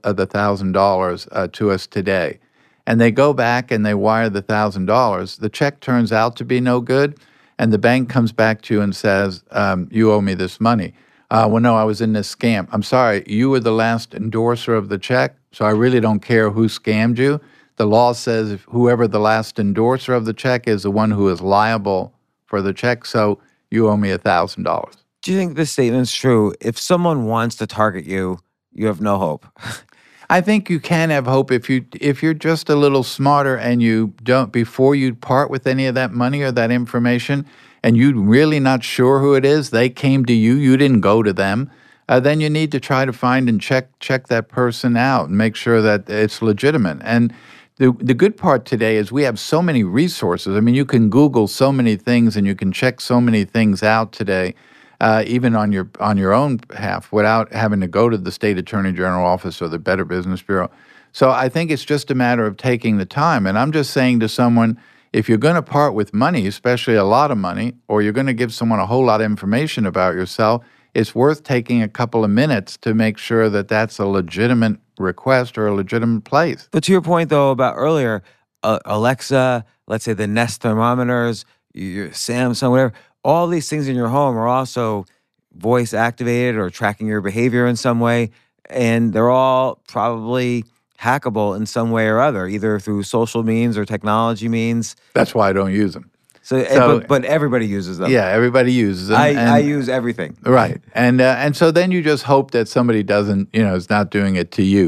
$1,000 to us today. And they go back and they wire the $1,000. The check turns out to be no good, and the bank comes back to you and says, you owe me this money. Well, no, I was in this scam. I'm sorry, you were the last endorser of the check, so I really don't care who scammed you. The law says if whoever the last endorser of the check is the one who is liable for the check, so you owe me $1,000. Do you think this statement's true? If someone wants to target you, you have no hope. I think you can have hope if you're just a little smarter and you don't, before you part with any of that money or that information, and you're really not sure who it is, they came to you, you didn't go to them, then you need to try to find and check that person out and make sure that it's legitimate. And the good part today is we have so many resources. I mean, you can Google so many things and you can check so many things out today, even on your own behalf, without having to go to the state attorney general office or the Better Business Bureau. So I think it's just a matter of taking the time. And I'm just saying to someone, if you're going to part with money, especially a lot of money, or you're going to give someone a whole lot of information about yourself, it's worth taking a couple of minutes to make sure that that's a legitimate request or a legitimate place. But to your point, though, about earlier, Alexa, let's say the Nest thermometers, your Samsung, whatever, all these things in your home are also voice activated or tracking your behavior in some way, and they're all probably hackable in some way or other, either through social means or technology means. That's why I don't use them. But everybody uses them. Yeah, everybody uses them. I use everything. Right. And so then you just hope that somebody doesn't, is not doing it to you.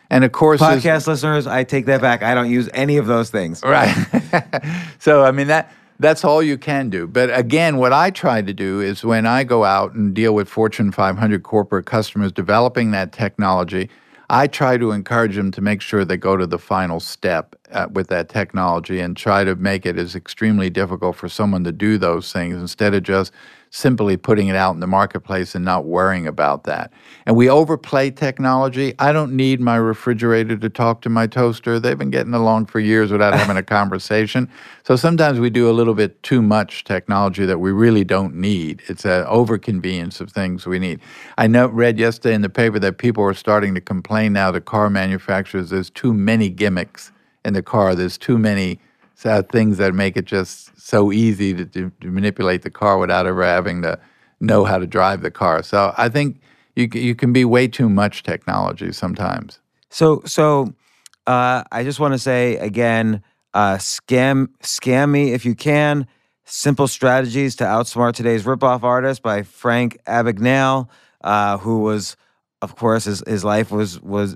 And of course, Podcast listeners, I take that back. I don't use any of those things. right. So, I mean, that's all you can do. But again, what I try to do is when I go out and deal with Fortune 500 corporate customers developing that technology, I try to encourage them to make sure they go to the final step with that technology and try to make it as extremely difficult for someone to do those things instead of just simply putting it out in the marketplace and not worrying about that. And we overplay technology. I don't need my refrigerator to talk to my toaster. They've been getting along for years without having a conversation. So sometimes we do a little bit too much technology that we really don't need. It's an overconvenience of things we need. I read yesterday in the paper that people are starting to complain now to car manufacturers there's too many gimmicks in the car. There's too many things that make it just so easy to manipulate the car without ever having to know how to drive the car. So I think you can be way too much technology sometimes. So I just want to say again, scam me if you can. Simple Strategies to Outsmart Today's Ripoff Artist by Frank Abagnale, who was, of course, his life was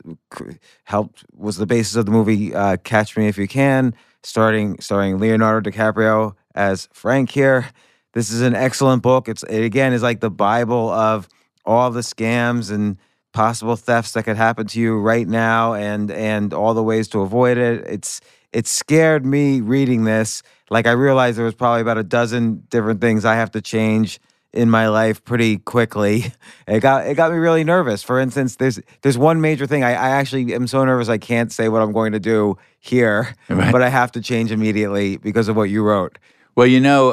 the basis of the movie Catch Me If You Can, starring Leonardo DiCaprio as Frank here. This is an excellent book. It again is like the Bible of all the scams and possible thefts that could happen to you right now, and all the ways to avoid it. It scared me reading this. Like, I realized there was probably about a dozen different things I have to change in my life pretty quickly. It got me really nervous. For instance, there's one major thing. I actually am so nervous I can't say what I'm going to do here, right. But I have to change immediately because of what you wrote. Well,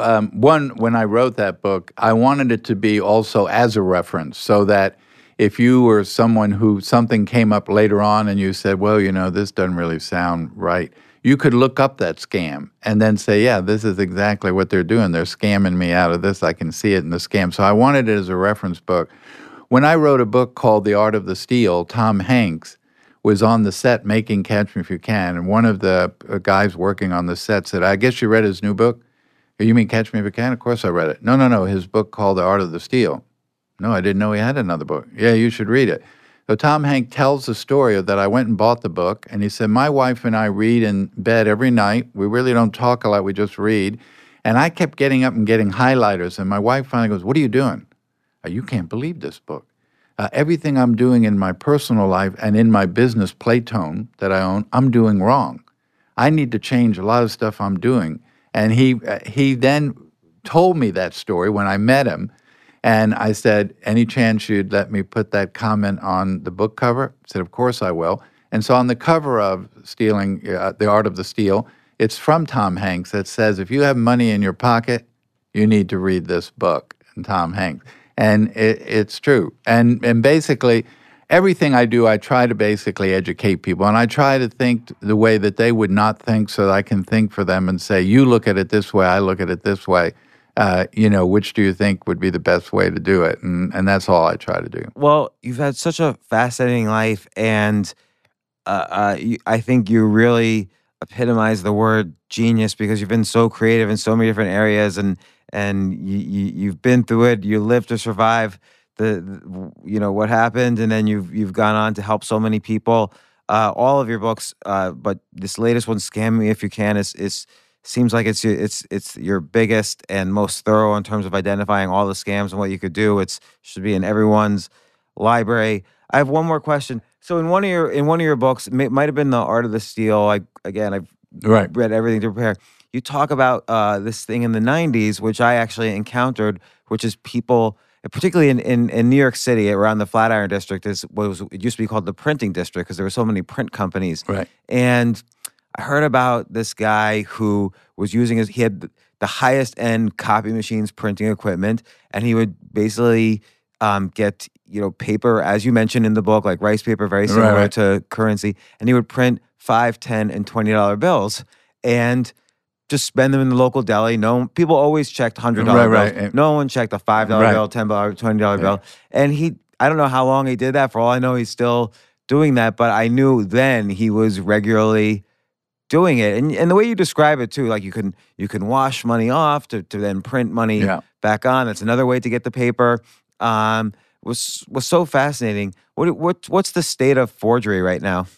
when I wrote that book, I wanted it to be also as a reference so that if you were someone who something came up later on and you said, well, this doesn't really sound right, you could look up that scam and then say, yeah, this is exactly what they're doing. They're scamming me out of this. I can see it in the scam. So I wanted it as a reference book. When I wrote a book called The Art of the Steal, Tom Hanks was on the set making Catch Me If You Can, and one of the guys working on the set said, I guess you read his new book? You mean Catch Me If You Can? Of course I read it. No, his book called The Art of the Steal. No, I didn't know he had another book. Yeah, you should read it. So Tom Hanks tells the story that I went and bought the book, and he said, my wife and I read in bed every night. We really don't talk a lot. We just read. And I kept getting up and getting highlighters, and my wife finally goes, what are you doing? You can't believe this book. Everything I'm doing in my personal life and in my business, Playtone, that I own, I'm doing wrong. I need to change a lot of stuff I'm doing. And he then told me that story when I met him. And I said, any chance you'd let me put that comment on the book cover? He said, of course I will. And so on the cover of Stealing, The Art of the Steal, it's from Tom Hanks that says, if you have money in your pocket, you need to read this book, and Tom Hanks. And it's true. And basically, everything I do, I try to basically educate people. And I try to think the way that they would not think so that I can think for them and say, you look at it this way, I look at it this way. Which do you think would be the best way to do it? And that's all I try to do. Well, you've had such a fascinating life, and I think you really epitomize the word genius because you've been so creative in so many different areas, and you've been through it. You lived to survive what happened, and then you've gone on to help so many people. All of your books, but this latest one, Scam Me If You Can, is seems like it's your biggest and most thorough in terms of identifying all the scams and what you could do. It should be in everyone's library. I have one more question. So in one of your books, it might have been The Art of the Steal. I've read everything to prepare. You talk about this thing in the 90s, which I actually encountered, which is people, particularly in New York City, around the Flatiron District, it used to be called the Printing District because there were so many print companies. Right. And I heard about this guy who was he had the highest end copy machines, printing equipment, and he would basically get paper, as you mentioned in the book, like rice paper, very similar to currency, and he would print $5, $10, and $20 bills and just spend them in the local deli. People always checked $100 bills. Right. No one checked a $5 bill, $10, $20 bill. And I don't know how long he did that. For all I know, he's still doing that. But I knew then he was regularly doing it. And the way you describe it too, like you can wash money off to then print money back on. That's another way to get the paper. Was so fascinating. What's the state of forgery right now?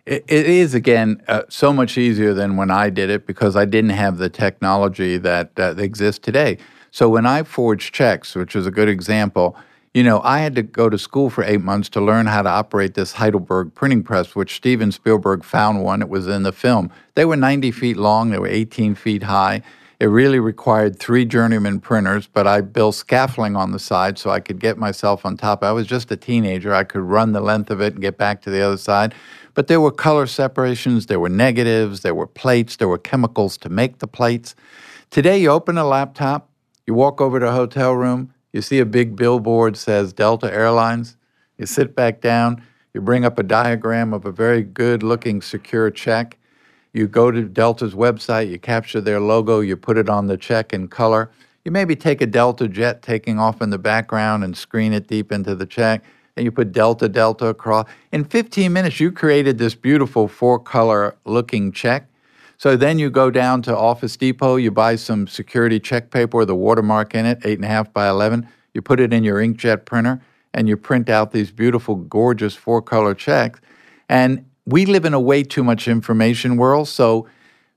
It is, again, so much easier than when I did it because I didn't have the technology that exists today. So when I forged checks, which is a good example, I had to go to school for 8 months to learn how to operate this Heidelberg printing press, which Steven Spielberg found one. It was in the film. They were 90 feet long. They were 18 feet high. It really required 3 journeyman printers, but I built scaffolding on the side so I could get myself on top. I was just a teenager. I could run the length of it and get back to the other side. But there were color separations, there were negatives, there were plates, there were chemicals to make the plates. Today, you open a laptop, you walk over to a hotel room, you see a big billboard says Delta Airlines, you sit back down, you bring up a diagram of a very good-looking secure check, you go to Delta's website, you capture their logo, you put it on the check in color. You maybe take a Delta jet taking off in the background and screen it deep into the check, and you put Delta across. In 15 minutes, you created this beautiful 4-color looking check. So then you go down to Office Depot, you buy some security check paper with a watermark in it, 8.5 by 11. You put it in your inkjet printer, and you print out these beautiful, gorgeous 4-color checks. And we live in a way too much information world. So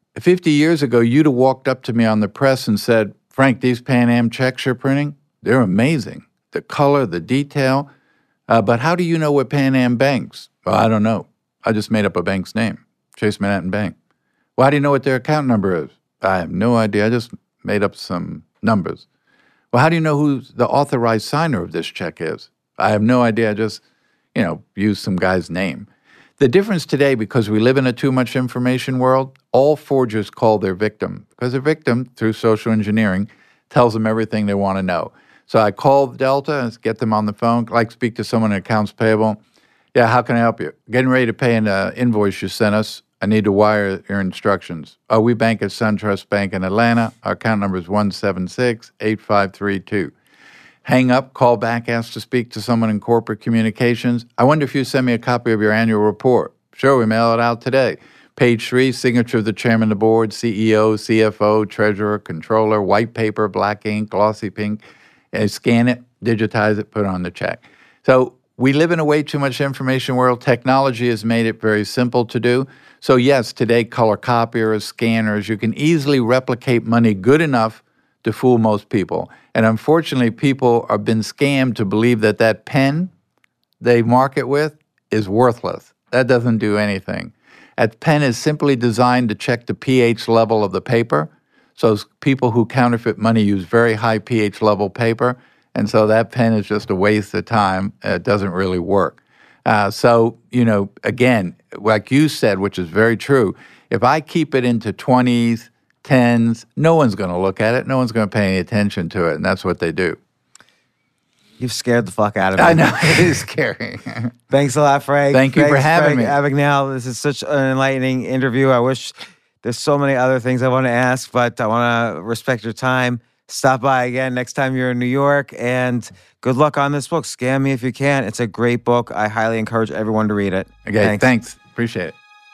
50 years ago, you'd have walked up to me on the press and said, Frank, these Pan Am checks you're printing, they're amazing. The color, the detail. But how do you know what Pan Am banks? Well, I don't know. I just made up a bank's name, Chase Manhattan Bank. Well, how do you know what their account number is? I have no idea. I just made up some numbers. Well, how do you know who the authorized signer of this check is? I have no idea. I just, used some guy's name. The difference today, because we live in a too much information world, all forgers call their victim, because the victim, through social engineering, tells them everything they want to know. So I call Delta and get them on the phone, like speak to someone in accounts payable. Yeah, how can I help you? Getting ready to pay an invoice you sent us. I need to wire your instructions. Oh, we bank at SunTrust Bank in Atlanta. Our account number is 176-8532. Hang up, call back, ask to speak to someone in corporate communications. I wonder if you send me a copy of your annual report. Sure, we mail it out today. Page 3, signature of the chairman of the board, CEO, CFO, treasurer, controller, white paper, black ink, glossy pink. Scan it, digitize it, put it on the check. So we live in a way too much information world. Technology has made it very simple to do. So yes, today color copiers, scanners, you can easily replicate money good enough to fool most people. And unfortunately, people have been scammed to believe that that pen they market with is worthless. That doesn't do anything. That pen is simply designed to check the pH level of the paper. So people who counterfeit money use very high pH level paper, and so that pen is just a waste of time. It doesn't really work. Again, like you said, which is very true, if I keep it into 20s, 10s, no one's going to look at it. No one's going to pay any attention to it, and that's what they do. You've scared the fuck out of me. I know, it is scary. Thanks a lot, Frank. Thank you for having me. Abagnale, this is such an enlightening interview. I wish there's so many other things I want to ask, but I want to respect your time. Stop by again next time you're in New York, and good luck on this book. Scam Me If You Can. It's a great book. I highly encourage everyone to read it. Okay, thanks. Appreciate it.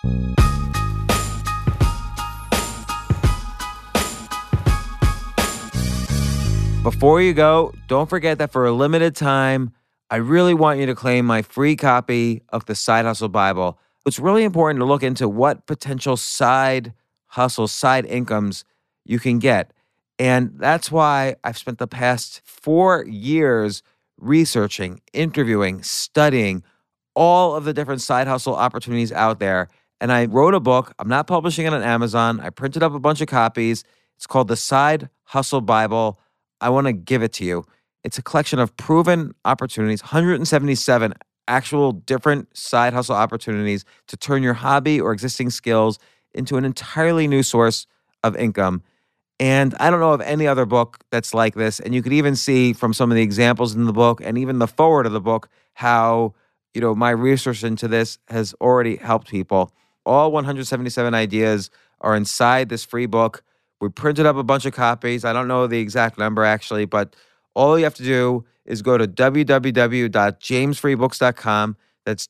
Before you go, don't forget that for a limited time, I really want you to claim my free copy of the Side Hustle Bible. It's really important to look into what potential side hustles, side incomes you can get. And that's why I've spent the past 4 years researching, interviewing, studying all of the different side hustle opportunities out there. And I wrote a book. I'm not publishing it on Amazon. I printed up a bunch of copies. It's called The Side Hustle Bible. I want to give it to you. It's a collection of proven opportunities, 177 actual different side hustle opportunities to turn your hobby or existing skills into an entirely new source of income. And I don't know of any other book that's like this. And you could even see from some of the examples in the book and even the forward of the book how, my research into this has already helped people. All 177 ideas are inside this free book. We printed up a bunch of copies. I don't know the exact number actually, but all you have to do is go to www.jamesfreebooks.com. That's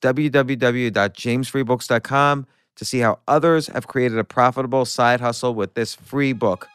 www.jamesfreebooks.com to see how others have created a profitable side hustle with this free book.